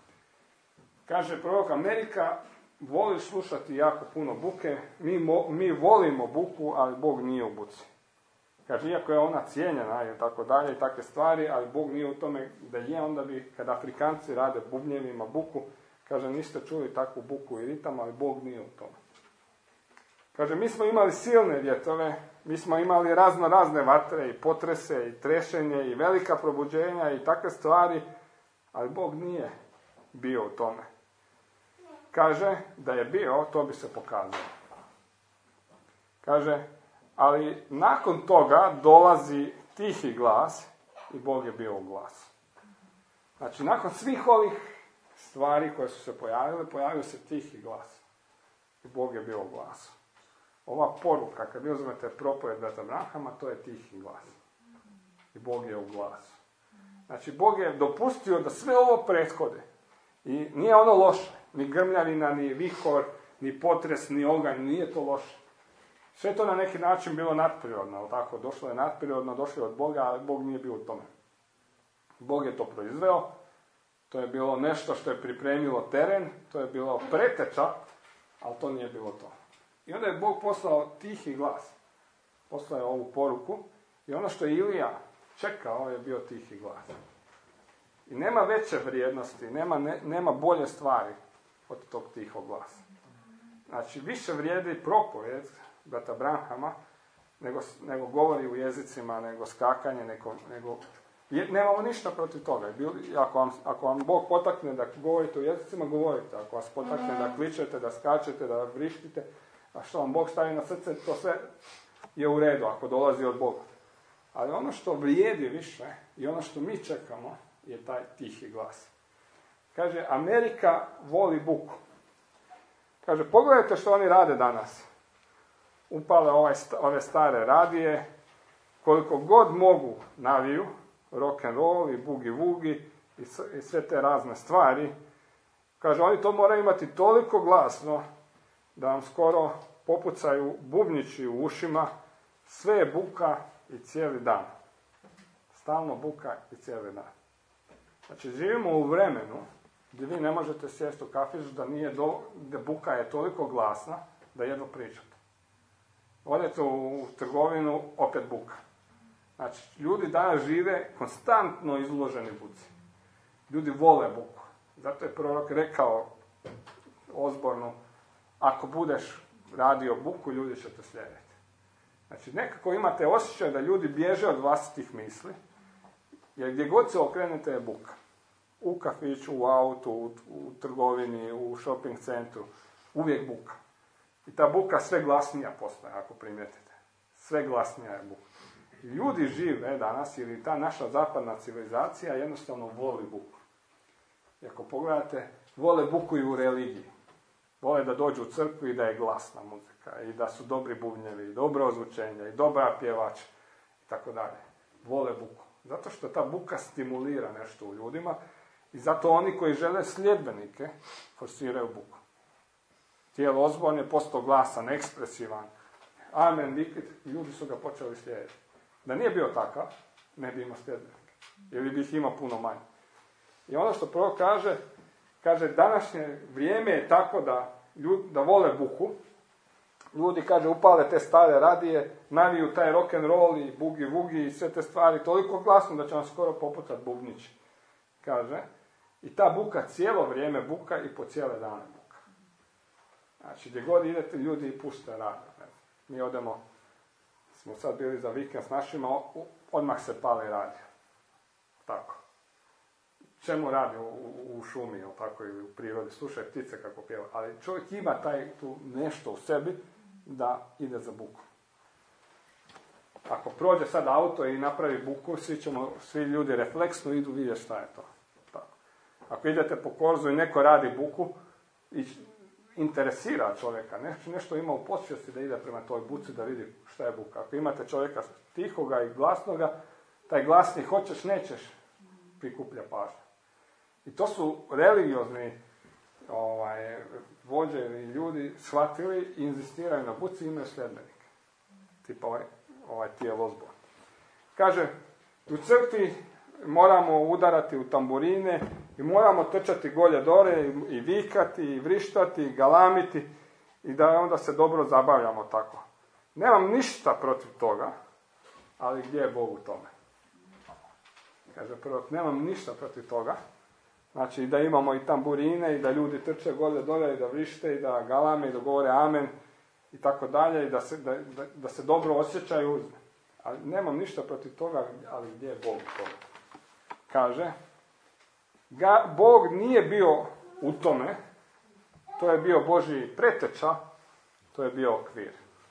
Kaže prorok, Amerika voli slušati jako puno buke, mi, mo, mi volimo buku, ali Bog nije u buci. Kaže, iako je ona cijenjena i tako dalje i takve stvari, ali Bog nije u tome da je, onda bi, kada Afrikanci rade bubnjevima buku, kaže, niste čuli takvu buku i ritam, ali Bog nije u tome. Kaže, mi smo imali silne vjetrove, mi smo imali razno razne vatre i potrese i trešenje i velika probuđenja i takve stvari, ali Bog nije bio u tome. Kaže, da je bio, to bi se pokazalo. Kaže, ali nakon toga dolazi tihi glas i Bog je bio u glasu. Znači, nakon svih ovih stvari koje su se pojavile, pojavio se tihi glas. I Bog je bio u glasu. Ova poruka, kad vi uzmete propovjed brata Branhama, to je tihi glas. I Bog je u glasu. Znači, Bog je dopustio da sve ovo prethode. I nije ono loše. Ni grmljavina, ni vihor, ni potres, ni oganj. Nije to loše. Sve to na neki način bilo nadprirodno, ali tako, došlo je nadprirodno, došlo je od Boga, ali Bog nije bio u tome. Bog je to proizveo, to je bilo nešto što je pripremilo teren, to je bilo preteča, ali to nije bilo to. I onda je Bog poslao tihi glas, poslao je ovu poruku i ono što je Ilija čekao je bio tihi glas. I nema veće vrijednosti, nema, ne, nema bolje stvari od tog tihog glasa. Znači, više vrijedi propovjed brata Branhama, nego, nego govori u jezicima, nego skakanje, nego, nego je, nemamo ništa protiv toga. Ako vam, ako vam Bog potakne da govorite u jezicima, govorite. Ako vas potakne da kličete, da skačete, da vrištite, a što vam Bog stavi na srce, to sve je u redu, ako dolazi od Boga. Ali ono što vrijedi više i ono što mi čekamo je taj tihi glas. Kaže, Amerika voli buku. Kaže, pogledajte što oni rade danas. Upale ovaj, ove stare radije, koliko god mogu naviju, rock and roll i boogie woogie i, i sve te razne stvari. Kaže, oni to moraju imati toliko glasno da vam skoro popucaju bubnjići u ušima, sve je buka i cijeli dan. Stalno buka i cijeli dan. Znači, živimo u vremenu gdje vi ne možete sjesti u kafić da nije do, da buka je toliko glasna da jedno pričate. Odete u trgovinu, opet buka. Znači, ljudi danas žive konstantno izloženi buci. Ljudi vole buku. Zato je prorok rekao Osbornu, ako budeš radio buku, ljudi će te slijediti. Znači, nekako imate osjećaj da ljudi bježe od vlastitih misli, jer gdje god se okrenete je buka. U kafiću, u autu, u, u trgovini, u shopping centru, uvijek buka. I ta buka sve glasnija postaje, ako primijetite. Sve glasnija je buka. Ljudi žive danas, ili ta naša zapadna civilizacija jednostavno voli buku. I ako pogledate, vole buku i u religiji. Vole da dođu u crkvu i da je glasna muzika, i da su dobri bubnjevi, i dobro ozvučenja, i dobra pjevač, i tako dalje. Vole buku. Zato što ta buka stimulira nešto u ljudima, i zato oni koji žele sljedbenike forsiraju buku. Tijelo Osborn je postao glasan, ekspresivan. Amen, vikit, ljudi su ga počeli slijediti. Da nije bio takav, ne bi imao sljedbenike. Ili bi ih imao puno manje. I ono što prvo kaže, kaže, današnje vrijeme je tako da, ljudi, da vole buku. Ljudi, kaže, upale te stare radije, naviju taj rock and roll i boogie woogie i sve te stvari toliko glasno da će vam skoro popucat bubnići. Kaže, i ta buka cijelo vrijeme buka i po cijele dane buka. Znači, gdje god idete, ljudi i puste radio. Mi odemo, smo sad bili za vikend s našima, odmah se pali radio. Tako. čemu radi u, u, u šumi, ili tako, ili u prirodi, slušaj ptice kako pjeva, ali čovjek ima taj, tu nešto u sebi da ide za buku. Ako prođe sad auto i napravi buku, svi, ćemo, svi ljudi refleksno idu vidjeti šta je to. Tako. Ako idete po korzu i neko radi buku, i interesira čovjeka, nešto, nešto ima u podsvijesti da ide prema toj buci da vidi šta je buka. Ako imate čovjeka tihoga i glasnoga, taj glasni hoćeš, nećeš, prikuplja pažnju. I to su religiozni ovaj, vođe ili ljudi shvatili i inzistiraju na buci i imaju sljedbenike. Tipa ovaj, ovaj tijelozbor. Kaže, u crkvi moramo udarati u tamburine i moramo trčati golje dore i, i vikati, i vrištati, i galamiti i da onda se dobro zabavljamo tako. Nemam ništa protiv toga, ali gdje je Bog u tome? Kaže prvo, nemam ništa protiv toga. Znači da imamo i tamburine i da ljudi trče golje dole i da vrište i da galame i da govore amen i tako dalje i da se, da, da, da se dobro osjećaju. Ali nemam ništa protiv toga, ali gdje je Bog u tome? Kaže, ga, Bog nije bio u tome, to je bio Božji preteča, to je bio okvir.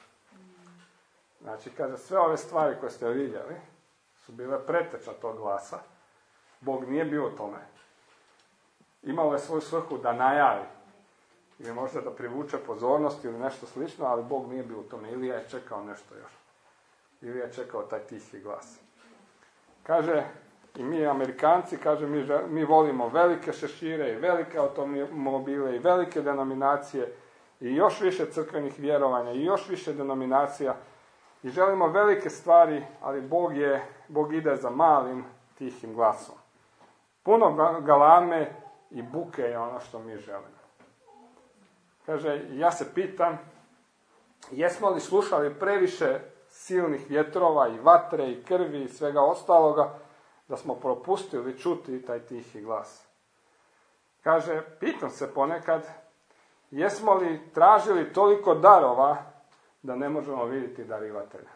Znači, kaže, sve ove stvari koje ste vidjeli su bile preteča tog glasa. Bog nije bio u tome. Imao je svoju svrhu da najavi ili možda da privuče pozornost ili nešto slično, ali Bog nije bio u tome. Ilija je čekao nešto još. Ilija je čekao taj tihi glas. Kaže, i mi Amerikanci, kaže, mi, mi volimo velike šešire i velike automobile i velike denominacije i još više crkvenih vjerovanja i još više denominacija i želimo velike stvari, ali Bog je, Bog ide za malim tihim glasom. Puno galame i buke je ono što mi želimo. Kaže, ja se pitam, jesmo li slušali previše silnih vjetrova i vatre i krvi i svega ostaloga, da smo propustili čuti taj tihi glas. Kaže, pitam se ponekad, jesmo li tražili toliko darova da ne možemo vidjeti darivatelja?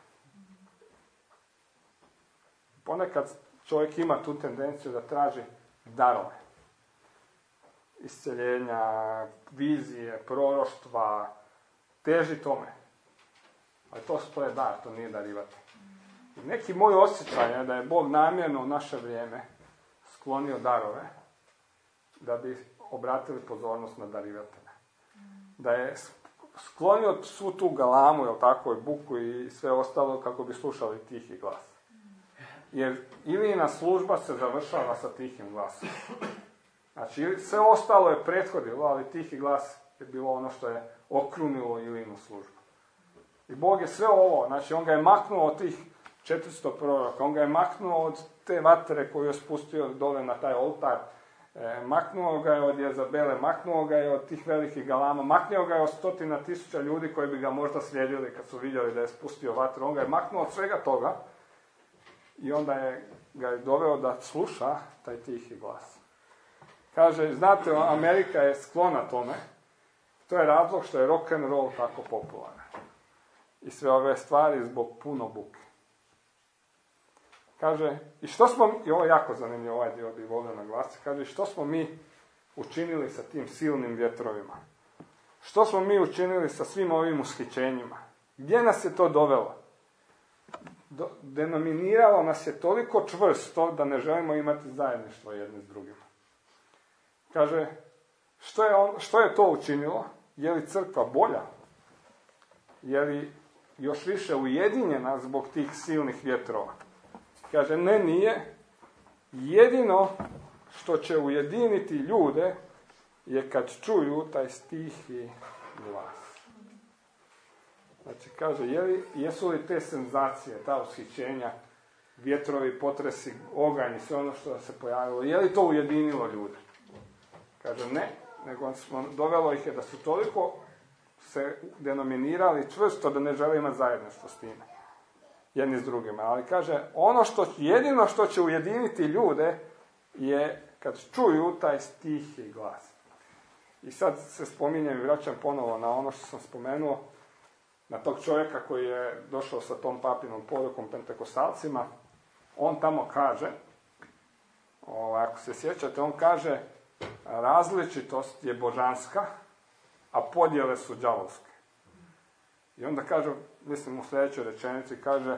Ponekad čovjek ima tu tendenciju da traži darove. Isceljenja, vizije, proroštva, teži tome. Ali to, to je dar, to nije darivatelj. Neki moj osjećaj je da je Bog namjerno u naše vrijeme sklonio darove da bi obratili pozornost na darivatelja. Da je sklonio svu tu galamu, jel tako, i buku i sve ostalo kako bi slušali tihi glas. Jer Ilijina služba se završava sa tihim glasom. Znači, sve ostalo je prethodilo, ali tihi glas je bilo ono što je okrunilo Ilijinu službu. I Bog je sve ovo, znači on ga je maknuo od tih četiristo proroka, on ga je maknuo od te vatre koju je spustio dole na taj oltar, e, maknuo ga je od Jezabele, maknuo ga je od tih velikih galama, maknuo ga je od stotina tisuća ljudi koji bi ga možda slijedili kad su vidjeli da je spustio vatru, on ga je maknuo od svega toga i onda je, ga je doveo da sluša taj tihi glas. Kaže, znate, Amerika je sklona tome, to je razlog što je rock and roll tako popularan. I sve ove stvari zbog puno buke. Kaže, i što smo, i ovo je jako zanimljivo, ovaj dio bi volio naglasiti, kaže, što smo mi učinili sa tim silnim vjetrovima? Što smo mi učinili sa svim ovim ushićenjima? Gdje nas je to dovelo? Do, denominiralo nas je toliko čvrsto da ne želimo imati zajedništvo jedni s drugima. Kaže, što je, on, što je to učinilo? Je li crkva bolja? Je li još više ujedinjena zbog tih silnih vjetrova? Kaže, ne, nije. Jedino što će ujediniti ljude je kad čuju taj tihi glas. Znači, kaže, je li, jesu li te senzacije, ta ushićenja, vjetrovi, potresi, oganj i sve ono što se pojavilo, je li to ujedinilo ljude? Kaže, ne, nego smo, dovelo ih je da su toliko se denominirali čvrsto da ne žele imati zajedništvo s time. Jedni s drugima. Ali kaže, ono što, jedino što će ujediniti ljude je kad čuju taj tihi glas. I sad se spominjem i vraćam ponovo na ono što sam spomenuo, na tog čovjeka koji je došao sa tom papinom porukom pentekostalcima. On tamo kaže, ovaj, ako se sjećate, on kaže različitost je božanska, a podjele su đavolske. I onda kaže, mislim u sljedećoj rečenici, kaže,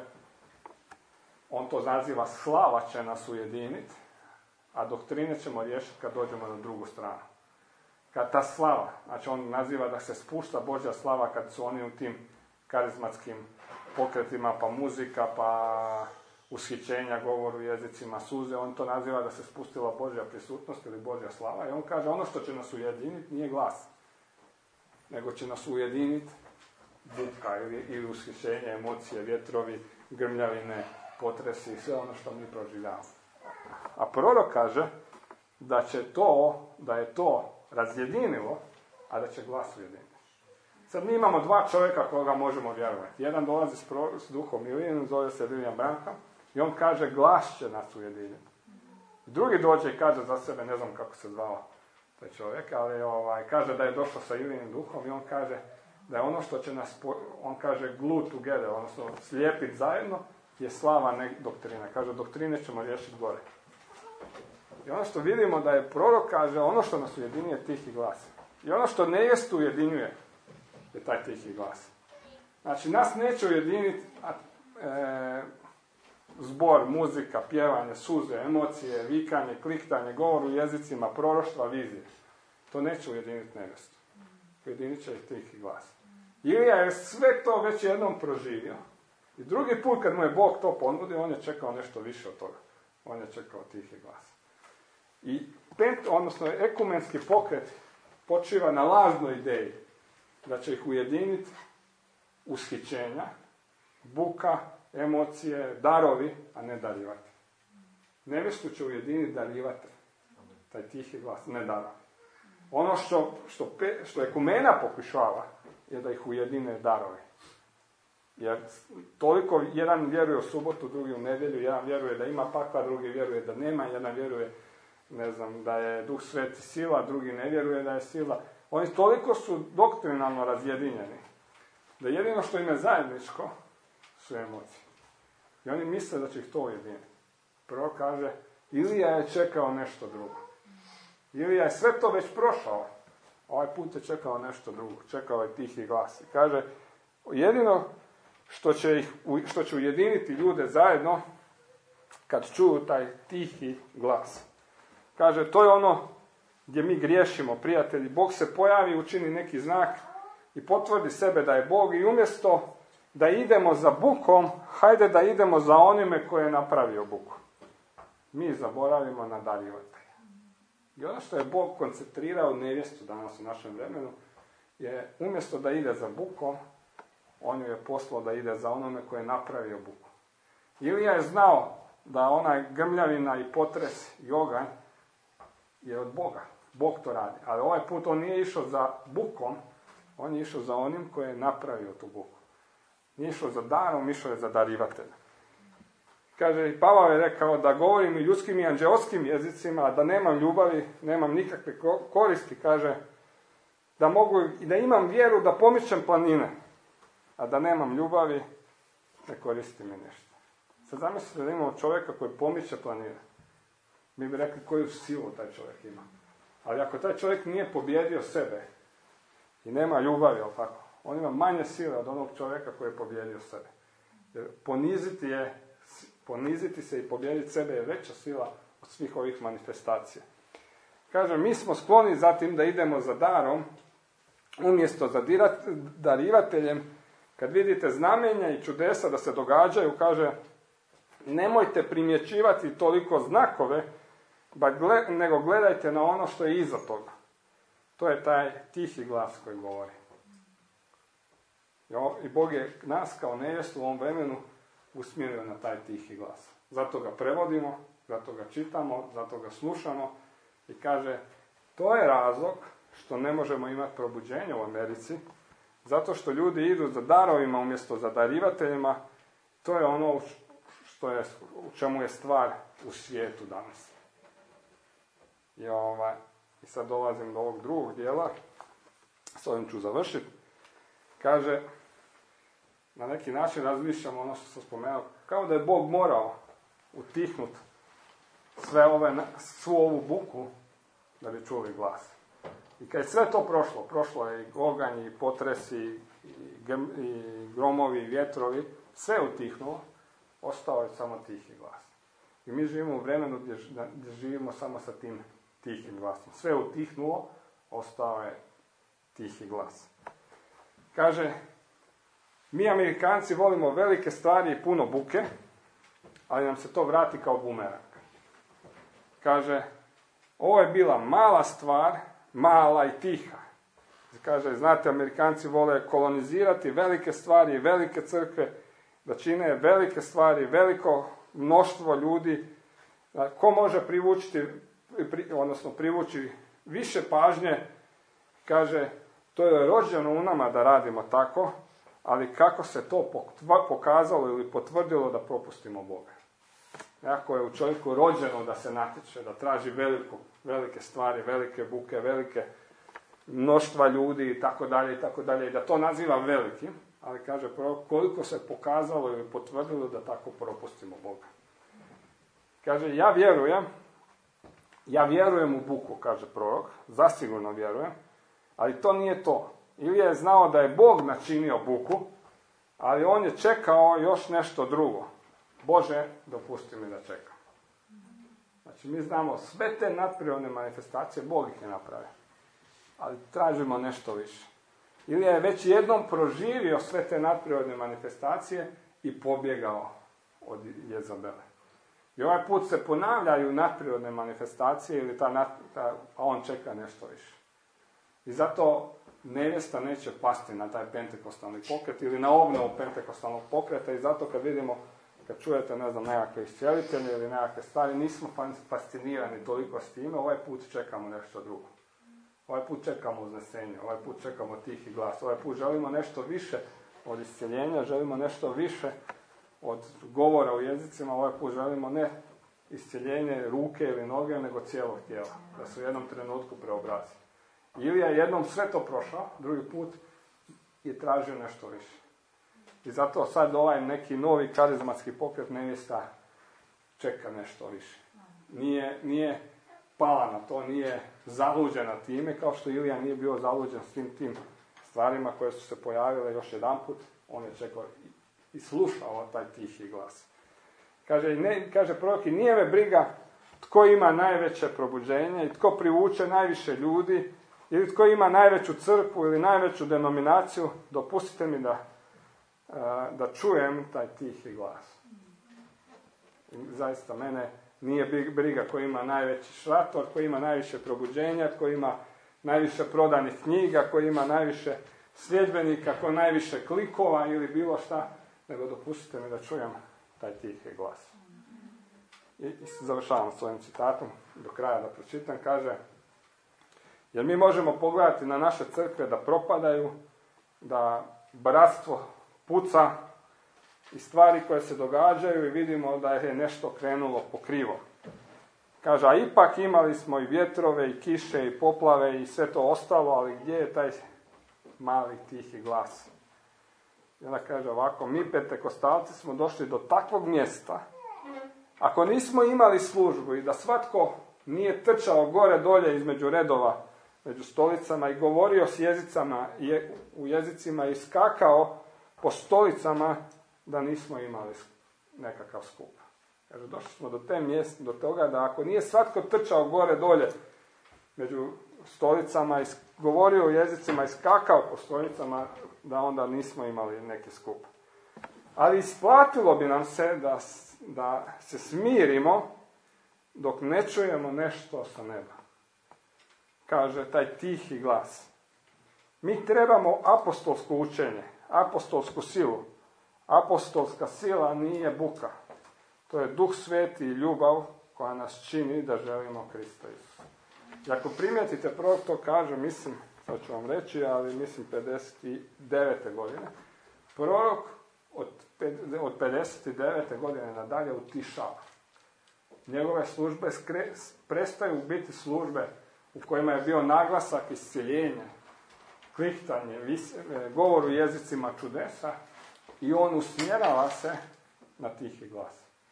on to naziva slava će nas ujediniti, a doktrine ćemo riješiti kad dođemo na drugu stranu. Kad ta slava, znači on naziva da se spušta Božja slava kad su oni u tim karizmatskim pokretima, pa muzika, pa ushićenja, govor u jezicima, suze, on to naziva da se spustila Božja prisutnost ili Božja slava. I on kaže, ono što će nas ujediniti nije glas, nego će nas ujediniti buka ili, ili ushićenje, emocije, vjetrovi, grmljavine, potresi i sve ono što mi proživljavamo. A prorok kaže da će to, da je to razjedinilo, a da će glas ujediniti. Sad mi imamo dva čovjeka koga možemo vjerovati. Jedan dolazi s, pro, s duhom Ilijinom, zove se William Branham, i on kaže glas će nas ujediniti. Drugi dođe i kaže za sebe, ne znam kako se zvao taj čovjek, ali ovaj, kaže da je došao sa Ilijinim duhom i on kaže da je ono što će nas, on kaže glue together, odnosno slijepiti zajedno, je slava, ne doktrina. Kaže, doktrine ćemo riješiti gore. I ono što vidimo da je prorok, kaže, ono što nas ujedinjuje tihi glas. I ono što nejestu ujedinjuje je taj tihi glas. Znači, nas neće ujediniti e, zbor, muzika, pjevanje, suze, emocije, vikanje, kliktanje, govor u jezicima, proroštva, vizije. To neće ujediniti nevjestu. Ujedinit će ih tihi glas. Ilija je sve to već jednom proživio. I drugi put kad mu je Bog to ponudio, on je čekao nešto više od toga. On je čekao tihi glas. I pent, odnosno ekumenski pokret počiva na lažnoj ideji da će ih ujediniti ushićenja, buka, emocije, darovi, a ne darivati. Nevjestu će ujediniti darivati. Taj tihi glas, ne darovi. Ono što, što, što ekumena pokušava je da ih ujedine darovi. Jer toliko jedan vjeruje u subotu, drugi u nedjelju, jedan vjeruje da ima pakla, drugi vjeruje da nema, jedan vjeruje, ne znam, da je Duh Sveti sila, drugi ne vjeruje da je sila. Oni toliko su doktrinalno razjedinjeni, da jedino što im je zajedničko su emocije. I oni misle da će ih to ujediniti. Prvo kaže, Ilija je čekao nešto drugo. Ilija je sve to već prošao. Ovaj put je čekao nešto drugo. Čekao je tihi glas. I kaže, jedino što će, ih, što će ujediniti ljude zajedno kad čuju taj tihi glas. Kaže, to je ono gdje mi griješimo, prijatelji. Bog se pojavi, učini neki znak i potvrdi sebe da je Bog i umjesto da idemo za bukom, hajde da idemo za onime koje je napravio buku. Mi zaboravimo na darivatelja. I ono što je Bog koncentrirao nevjestu danas u našem vremenu je umjesto da ide za bukom, on ju je poslao da ide za onome koje je napravio buku. Ilija je znao da onaj grmljavina i potres i oganj je od Boga. Bog to radi. Ali ovaj put on nije išao za bukom, on je išao za onim koje je napravio tu buku. Nije išao za darom, išao je za darivatelja. Kaže, i Pavao je rekao da govorim i ljudskim i anđeoskim jezicima, a da nemam ljubavi, nemam nikakve koristi. Kaže, da mogu i da imam vjeru da pomičem planine, a da nemam ljubavi, ne koristi mi ništa. Sad zamislite da imamo čovjeka koji pomiče planine. Mi bi rekli koju silu taj čovjek ima. Ali ako taj čovjek nije pobjedio sebe i nema ljubavi, ali tako, on ima manje sile od onog čovjeka koji je pobjedio sebe. Jer poniziti, je, poniziti se i pobjediti sebe je veća sila od svih ovih manifestacija. Kaže, mi smo skloni zatim da idemo za darom, umjesto za darivateljem. Kad vidite znamenja i čudesa da se događaju, kaže, nemojte primjećivati toliko znakove, nego gledajte na ono što je iza toga. To je taj tihi glas koji govori. I Bog je nas kao nevjestu u ovom vremenu usmjerio na taj tihi glas. Zato ga prevodimo, zato ga čitamo, zato ga slušamo i kaže, to je razlog što ne možemo imati probuđenje u Americi, zato što ljudi idu za darovima umjesto za darivateljima. To je ono što je, u čemu je stvar u svijetu danas. I, ovaj, i sad dolazim do ovog drugog dijela, s ovim ću završiti. Kaže, na neki način razmišljamo ono što sam spomenuo, kao da je Bog morao utihnut sve ove, svu ovu buku da bi čuli glas. I kad je sve to prošlo, prošlo je i oganje, i potresi, i, i gromovi, i vjetrovi, sve utihnulo, ostao je samo tihi glas. I mi živimo u vremenu gdje, gdje živimo samo sa tim tihim glasom. Sve utihnulo, ostao je tihi glas. Kaže, mi Amerikanci volimo velike stvari i puno buke, ali nam se to vrati kao bumerang. Kaže, ovo je bila mala stvar, mala i tiha. Kaže, znate, Amerikanci vole kolonizirati velike stvari i velike crkve, da čine velike stvari, veliko mnoštvo ljudi. Ko može privući, odnosno privući više pažnje, kaže, to je rođeno u nama da radimo tako, ali kako se to pokazalo ili potvrdilo da propustimo Boga. Ako je u čovjeku rođeno da se natječe, da traži veliko, velike stvari, velike buke, velike mnoštva ljudi i tako dalje i tako dalje, i da to naziva velikim, ali kaže koliko se pokazalo ili potvrdilo da tako propustimo Boga. Kaže, ja vjerujem, ja vjerujem u buku, kaže prorok, zasigurno vjerujem, ali to nije to. Ili je znao da je Bog načinio buku, ali on je čekao još nešto drugo. Bože, dopusti mi da čekam. Znači, mi znamo sve te nadprirodne manifestacije, Bog ih je napravio. Ali tražimo nešto više. Ili je već jednom proživio sve te nadprirodne manifestacije i pobjegao od Jezabele. I ovaj put se ponavljaju nadprirodne manifestacije, ili ta, ta, a on čeka nešto više. I zato nevjesta neće pasti na taj pentekostalni pokret ili na obnovu pentekostalnog pokreta, i zato kad vidimo, kad čujete, ne znam, nekakve iscijelitelje ili nekakve stvari, nismo fascinirani toliko s time, ovaj put čekamo nešto drugo. Ovaj put čekamo uznesenje, ovaj put čekamo tihi glas, ovaj put želimo nešto više od iscijeljenja, želimo nešto više od govora u jezicima, ovaj put želimo ne iscijeljenje ruke ili noge, nego cijelog tijela, da se u jednom trenutku preobrazi. Ili je jednom sve to prošao, drugi put je tražio nešto više. I zato sad ovaj neki novi karizmatski pokret nevjesta čeka nešto više. Nije, nije pala na to, nije zaluđena time, kao što Ilija nije bio zaluđen s tim, tim stvarima koje su se pojavile još jedan put. On je čekao i slušao taj tihi glas. Kaže, ne, kaže prorok, i nije me briga tko ima najveće probuđenje i tko privuče najviše ljudi, ili tko ima najveću crkvu ili najveću denominaciju, dopustite mi da, da čujem taj tihi glas. I zaista mene nije briga tko ima najveći šator, tko ima najviše probuđenja, tko ima najviše prodanih knjiga, tko ima najviše sljedbenika, tko najviše klikova ili bilo šta, nego dopustite mi da čujem taj tihi glas. I, i završavam s ovim citatom, do kraja da pročitam, kaže, jer mi možemo pogledati na naše crkve da propadaju, da bratstvo puca i stvari koje se događaju, i vidimo da je nešto krenulo pokrivo. Kaže, a ipak imali smo i vjetrove, i kiše, i poplave, i sve to ostalo, ali gdje je taj mali tihi glas? I onda kaže ovako, mi pentekostalci smo došli do takvog mjesta, ako nismo imali službu i da svatko nije trčao gore dolje između redova, među stolicama i govorio s jezicama, je, u jezicima i skakao po stolicama, da nismo imali nekakav skup. Kaže, došli smo do te mjesta, do toga da ako nije svatko trčao gore dolje među stolicama i govorio u jezicima i skakao po stolicama, da onda nismo imali neki skup. Ali isplatilo bi nam se da, da se smirimo dok ne čujemo nešto sa neba. Kaže taj tihi glas. Mi trebamo apostolsko učenje, apostolsku silu. Apostolska sila nije buka. To je Duh Sveti i ljubav koja nas čini da želimo Krista Isusa. I ako primijetite, prorok to kaže, mislim, sad ću vam reći, ali mislim pedeset devete godine, prorok od, od pedeset devete godine nadalje utišava. Njegove službe skre, prestaju biti službe u kojima je bio naglasak iscijeljenje, klihtanje, vis, govor u jezicima čudesa, i on usmjerava se na tihi glas.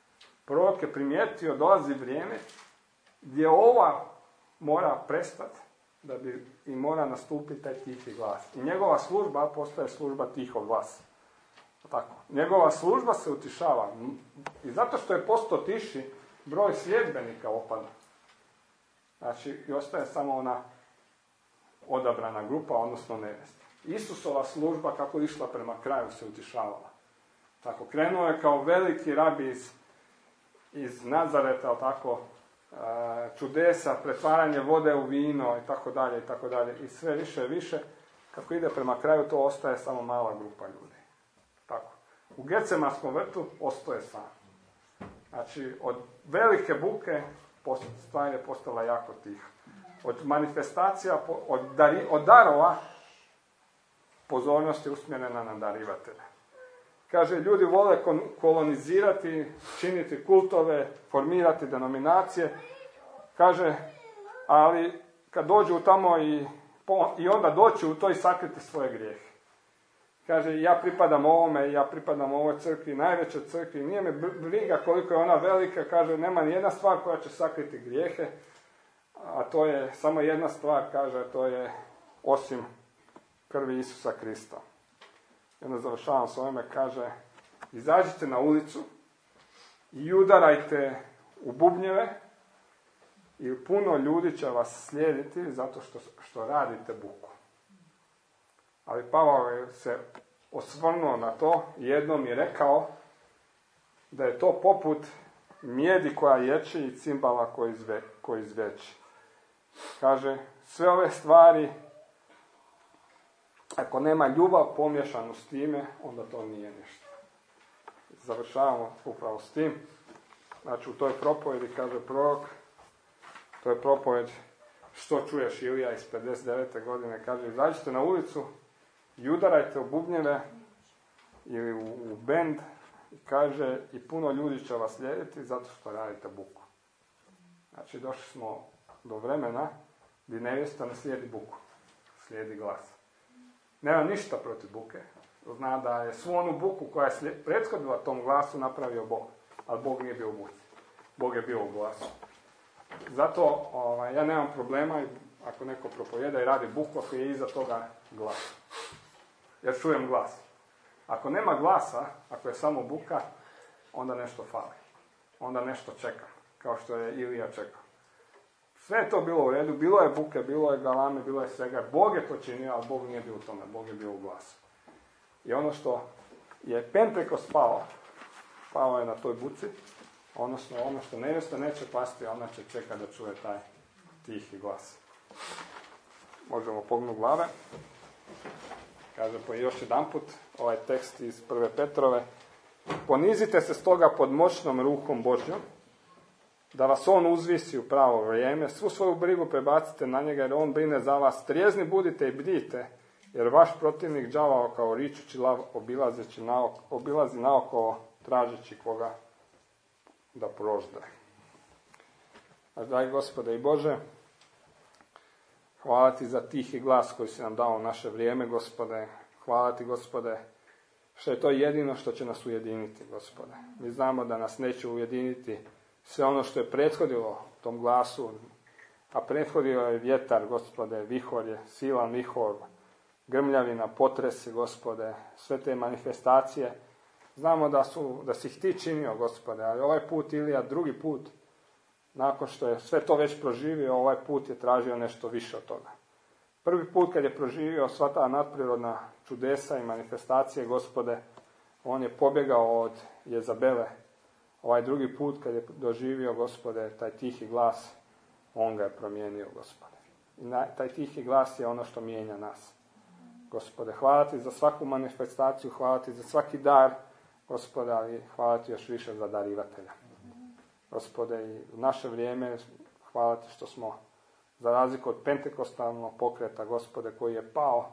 Prorok je primijetio, dolazi vrijeme gdje ova mora prestati, da bi i mora nastupiti taj tihi glas. I njegova služba postaje služba tihog glasa. Tako. Njegova služba se utišava. I zato što je postao tiši, broj sljedbenika opada. Znači, i ostaje samo ona odabrana grupa, odnosno nevjesta. Isusova služba, kako je išla prema kraju, se utišavala. Tako, krenuo je kao veliki rabi iz, iz Nazareta, tako, čudesa, pretvaranje vode u vino i tako dalje i tako dalje. I sve više i više, kako ide prema kraju, to ostaje samo mala grupa ljudi. Tako. U Gecemanskom vrtu ostaje sam. Znači, od velike buke stvar je postala jako tiha. Od manifestacija, od, dari, od darova, pozornost je usmjerena na darivatelja. Kaže, ljudi vole kolonizirati, činiti kultove, formirati denominacije. Kaže, ali kad dođu tamo i, i onda doći u to i sakriti svoje grijehe. Kaže, ja pripadam ovome, ja pripadam ovoj crkvi, najvećoj crkvi, nije me briga koliko je ona velika, kaže, nema ni jedna stvar koja će sakriti grijehe, a to je samo jedna stvar, kaže, to je osim krvi Isusa Krista. I onda završavam s ovime, kaže, izađite na ulicu i udarajte u bubnjeve i puno ljudi će vas slijediti zato što, što radite buku. Ali Pavao je se osvrnuo na to i jednom je rekao da je to poput mijedi koja ječi i cimbala koji, izve, koji izveći. Kaže, sve ove stvari, ako nema ljubav pomješanu s time, onda to nije ništa. Završavamo upravo s tim. Znači, u toj propovjedi, kaže prorok, to je propovjed što čuješ Ilija iz pedeset devete godine, kaže, izađite na ulicu i udarajte u bubnjeve ili u, u bend i kaže, i puno ljudi će vas slijediti zato što radite buku. Znači, došli smo do vremena gdje nevjesta ne slijedi buku, slijedi glas. Nema ništa protiv buke. Zna da je svu onu buku koja je prethodila tom glasu napravio Bog. Ali Bog nije bio u buci. Bog je bio u glasu. Zato ovaj, ja nemam problema ako neko propovjeda i radi buku ako je iza toga glas. Jer čujem glas. Ako nema glasa, ako je samo buka, onda nešto fali. Onda nešto čeka. Kao što je Ilija čekao. Sve je to bilo u redu, bilo je buke, bilo je galame, bilo je svega. Bog je to činio, ali Bog nije bio u tome, Bog je bio u glasu. I ono što je Pentekost pao, pao je na toj buci, odnosno ono što nevjesta neće pasti, ona će čekati da čuje taj tihi glas. Možemo pognuti glave. Kaže po još jedanput ovaj tekst iz prve Petrove. Ponizite se stoga pod moćnom rukom Božjom, da vas on uzvisi u pravo vrijeme, svu svoju brigu prebacite na njega jer on brine za vas. Trijezni budite i bdijte, jer vaš protivnik đavao kao ričući lav obilazeći naoko, obilazi naokolo tražeći koga da prožde. A dragi Gospode i Bože, hvala ti za tihi glas koji si nam dao u naše vrijeme, Gospode. Hvala ti, Gospode, što je to jedino što će nas ujediniti, Gospode. Mi znamo da nas neće ujediniti sve ono što je prethodilo tom glasu, a prethodio je vjetar, Gospode, vihor je, silan vihor, grmljavina, potresi, Gospode, sve te manifestacije. Znamo da, su, da si ih ti činio, Gospode, ali ovaj put Ilija, drugi put, nakon što je sve to već proživio, ovaj put je tražio nešto više od toga. Prvi put kad je proživio sva ta nadprirodna čudesa i manifestacije, Gospode, on je pobjegao od Jezabele. Ovaj drugi put kad je doživio, Gospode, taj tihi glas, on ga je promijenio, Gospode. I na, taj tihi glas je ono što mijenja nas. Gospode, hvala ti za svaku manifestaciju, hvala ti za svaki dar, Gospode, ali hvala ti još više za darivatelja. Gospode, i u naše vrijeme hvala ti što smo, za razliku od pentekostalnog pokreta, Gospode, koji je pao,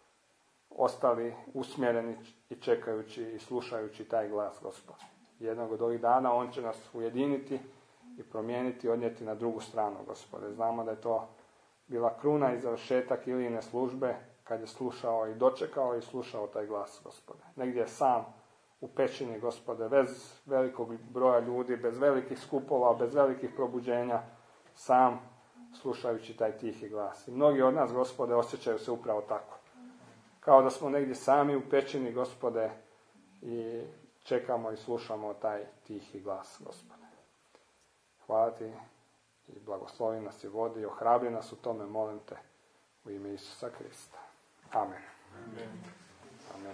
ostali usmjereni i čekajući i slušajući taj glas, Gospode. Jednog od ovih dana on će nas ujediniti i promijeniti, odnijeti na drugu stranu, Gospode. Znamo da je to bila kruna i završetak Ilijine službe, kad je slušao i dočekao i slušao taj glas, Gospode. Negdje je sam u pećini, Gospode, bez velikog broja ljudi, bez velikih skupova, bez velikih probuđenja, sam slušajući taj tihi glas. I mnogi od nas, Gospode, osjećaju se upravo tako. Kao da smo negdje sami u pećini, Gospode, i čekamo i slušamo taj tihi glas, Gospode. Hvala ti i blagoslovi nas i vodi i ohrabri nas u tome, molim te, u ime Isusa Krista. Amen. Amen. Amen.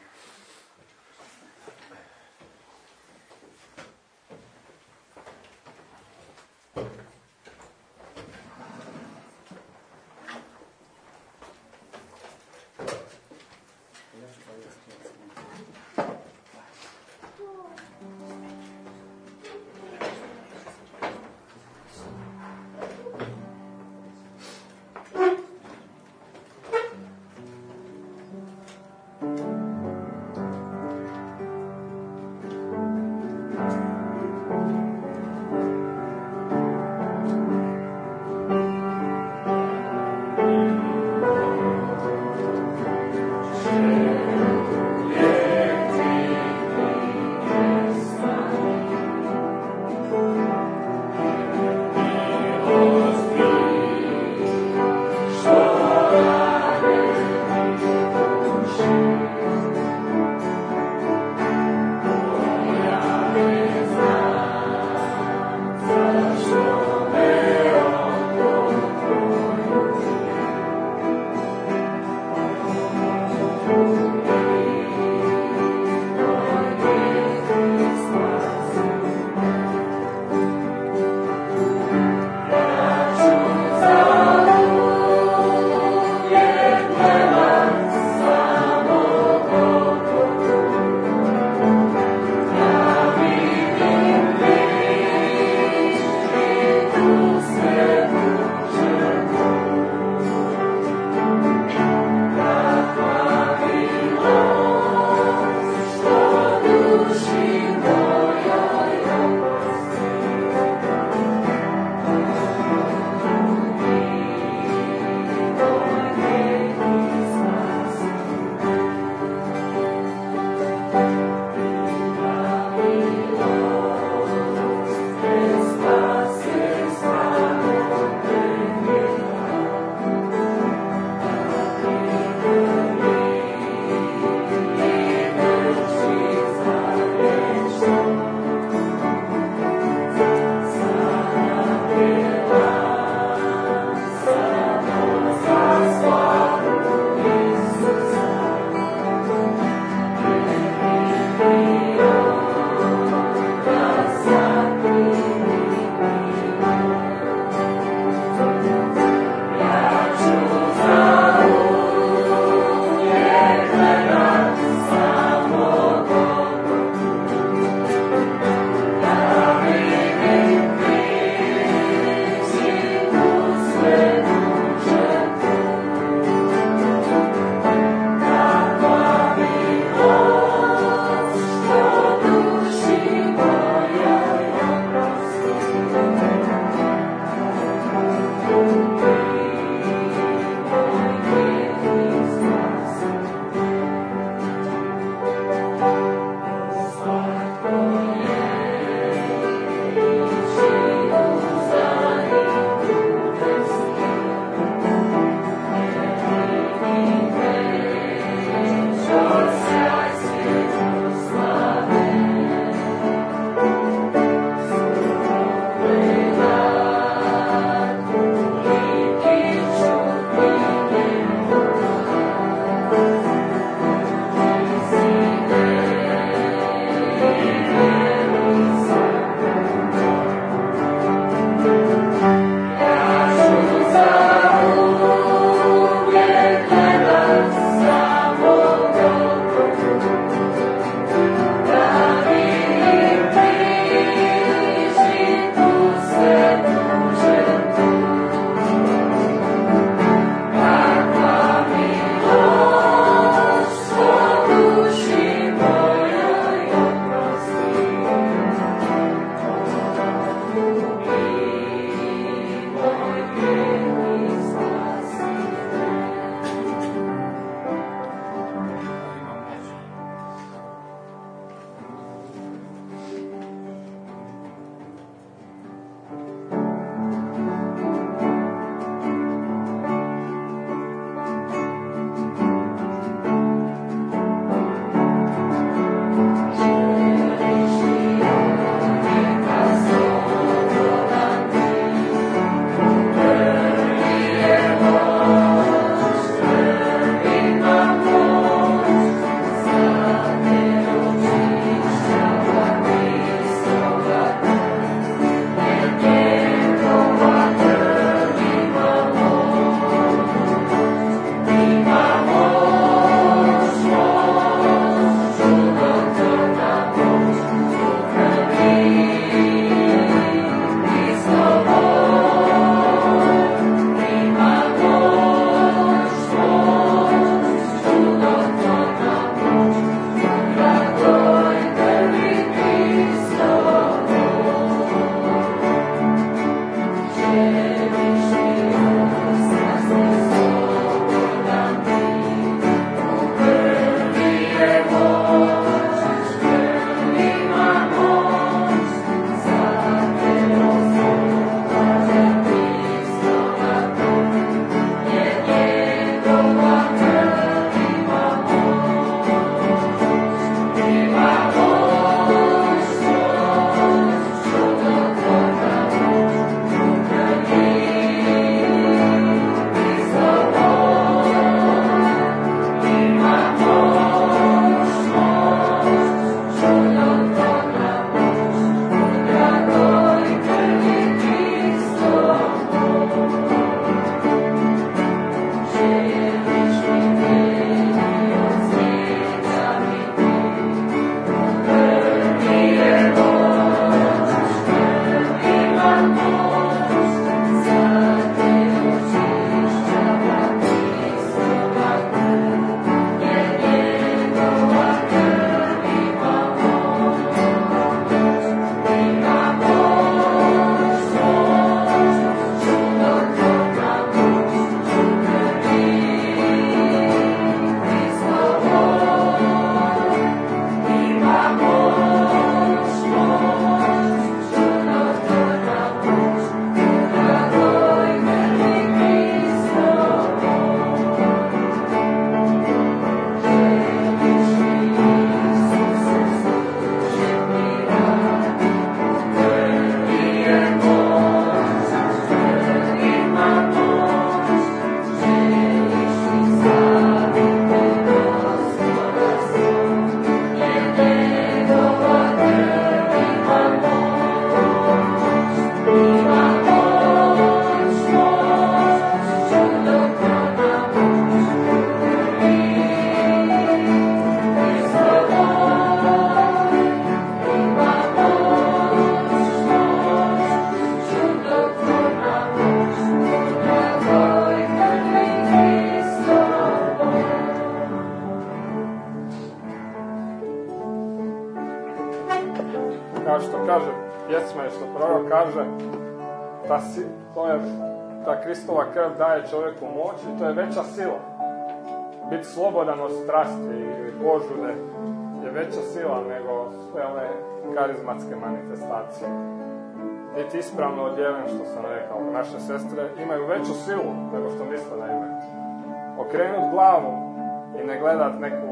prorok kaže, ta, si, to je, ta Kristova krv daje čovjeku moć i to je veća sila. Biti slobodan od strasti ili požude je veća sila nego sve ove karizmatske manifestacije. Biti ispravno odjeven, što sam rekao, naše sestre imaju veću silu nego što misle da imaju. Okrenut glavu i ne gledat neku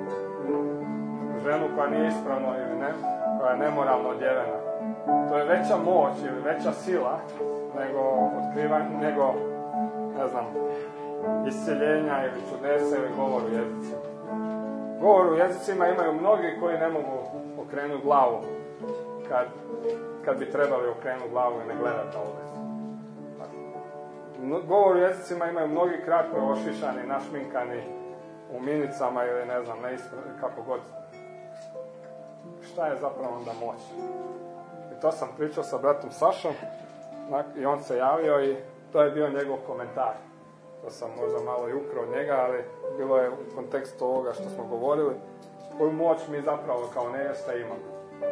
ženu koja nije ispravno ili ne, koja je nemoralno odjevena. To je veća moć ili veća sila nego otkrivanje, nego, ne znam, isceljenja ili čudesa ili govor u jezicima. Govor u jezicima imaju mnogi koji ne mogu okrenuti glavu kad, kad bi trebali okrenuti glavu i ne gledati na ulicu. Govor u jezicima imaju mnogi kratko ošišani, našminkani u minicama ili ne znam, neispravni, kako god. Šta je zapravo onda moć? I to sam pričao sa bratom Sašom i on se javio i to je bio njegov komentar. To sam možda malo i ukrao od njega, ali bilo je u kontekstu ovoga što smo govorili, koju moć mi zapravo kao nevjesta imamo.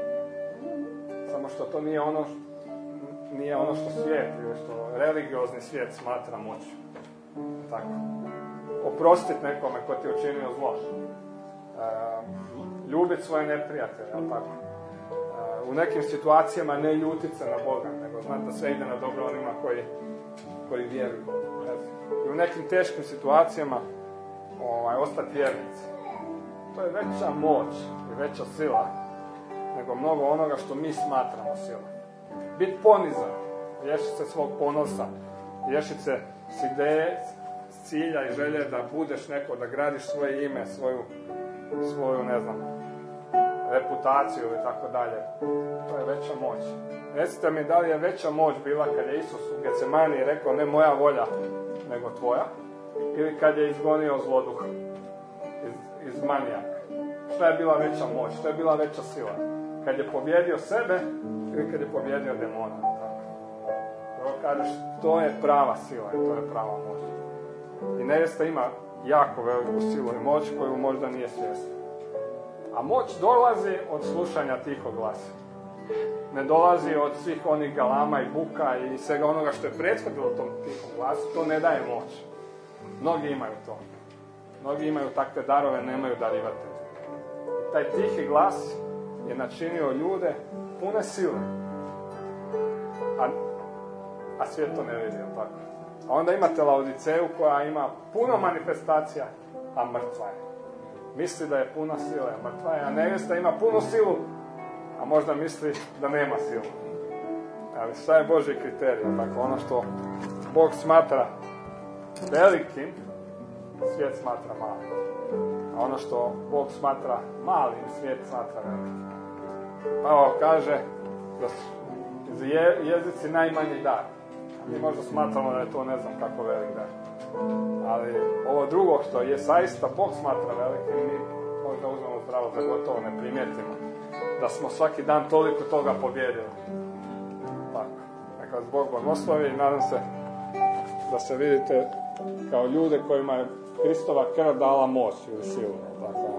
Samo što to nije ono, nije ono što svijet ili što religiozni svijet smatra moć. Tako. Oprostiti nekome ko ti je učinio zlo. E, ljubiti svoje neprijatelje, ali tako. E, u nekim situacijama ne ljutiti se na Boga, nego znati da sve ide na dobro onima koji, koji vjeruju. I u nekim teškim situacijama ovaj, ostati vjernici. To je veća moć i veća sila nego mnogo onoga što mi smatramo silom. Biti ponizan, riješiti se svog ponosa, riješiti se s ideje, s cilja i želje da budeš neko, da gradiš svoje ime, svoju, svoju ne znam, reputaciju ili tako dalje. To je veća moć. Recite mi da li je veća moć bila kad je Isus u Getsemani rekao ne moja volja, nego tvoja, ili kad je izgonio zloduha iz, iz manijaka. Šta je bila veća moć? Šta je bila veća sila? Kad je pobjedio sebe ili kad je pobjedio demona? Prvo kažeš, to je prava sila i to je prava moć. I nevjesta ima jako veliku silu i moć koju možda nije svjesna. A moć dolazi od slušanja tihog glasa. Ne dolazi od svih onih galama i buka i svega onoga što je prethodilo tom tihom glasu. To ne daje moć. Mnogi imaju to. Mnogi imaju takve darove, nemaju darivatelje. Taj tihi glas je načinio ljude pune sile. A, a svijet to ne vidi, tako. A onda imate Laodiceju koja ima puno manifestacija, a mrtva je. Misli da je puna sile, a mrtva je. A nevjesta ima punu silu, a možda misli da nema silu. Ali šta je Božji kriterij? Tako, ono što Bog smatra velikim, svijet smatra malim. A ono što Bog smatra malim, svijet smatra velikim. Pa ovo kaže da su je, jezici najmanji dar. Mi možda smatramo da je to ne znam kako velik dar. Ali ovo drugo što je zaista Bog smatra velikim, mi možda uzmemo zdravo za gotovo, ne primijetimo da smo svaki dan toliko toga pobjedili. Tako. Neka vas Bog blagoslovi i nadam se da se vidite kao ljude kojima je Kristova krv dala moć ili silu. Tako.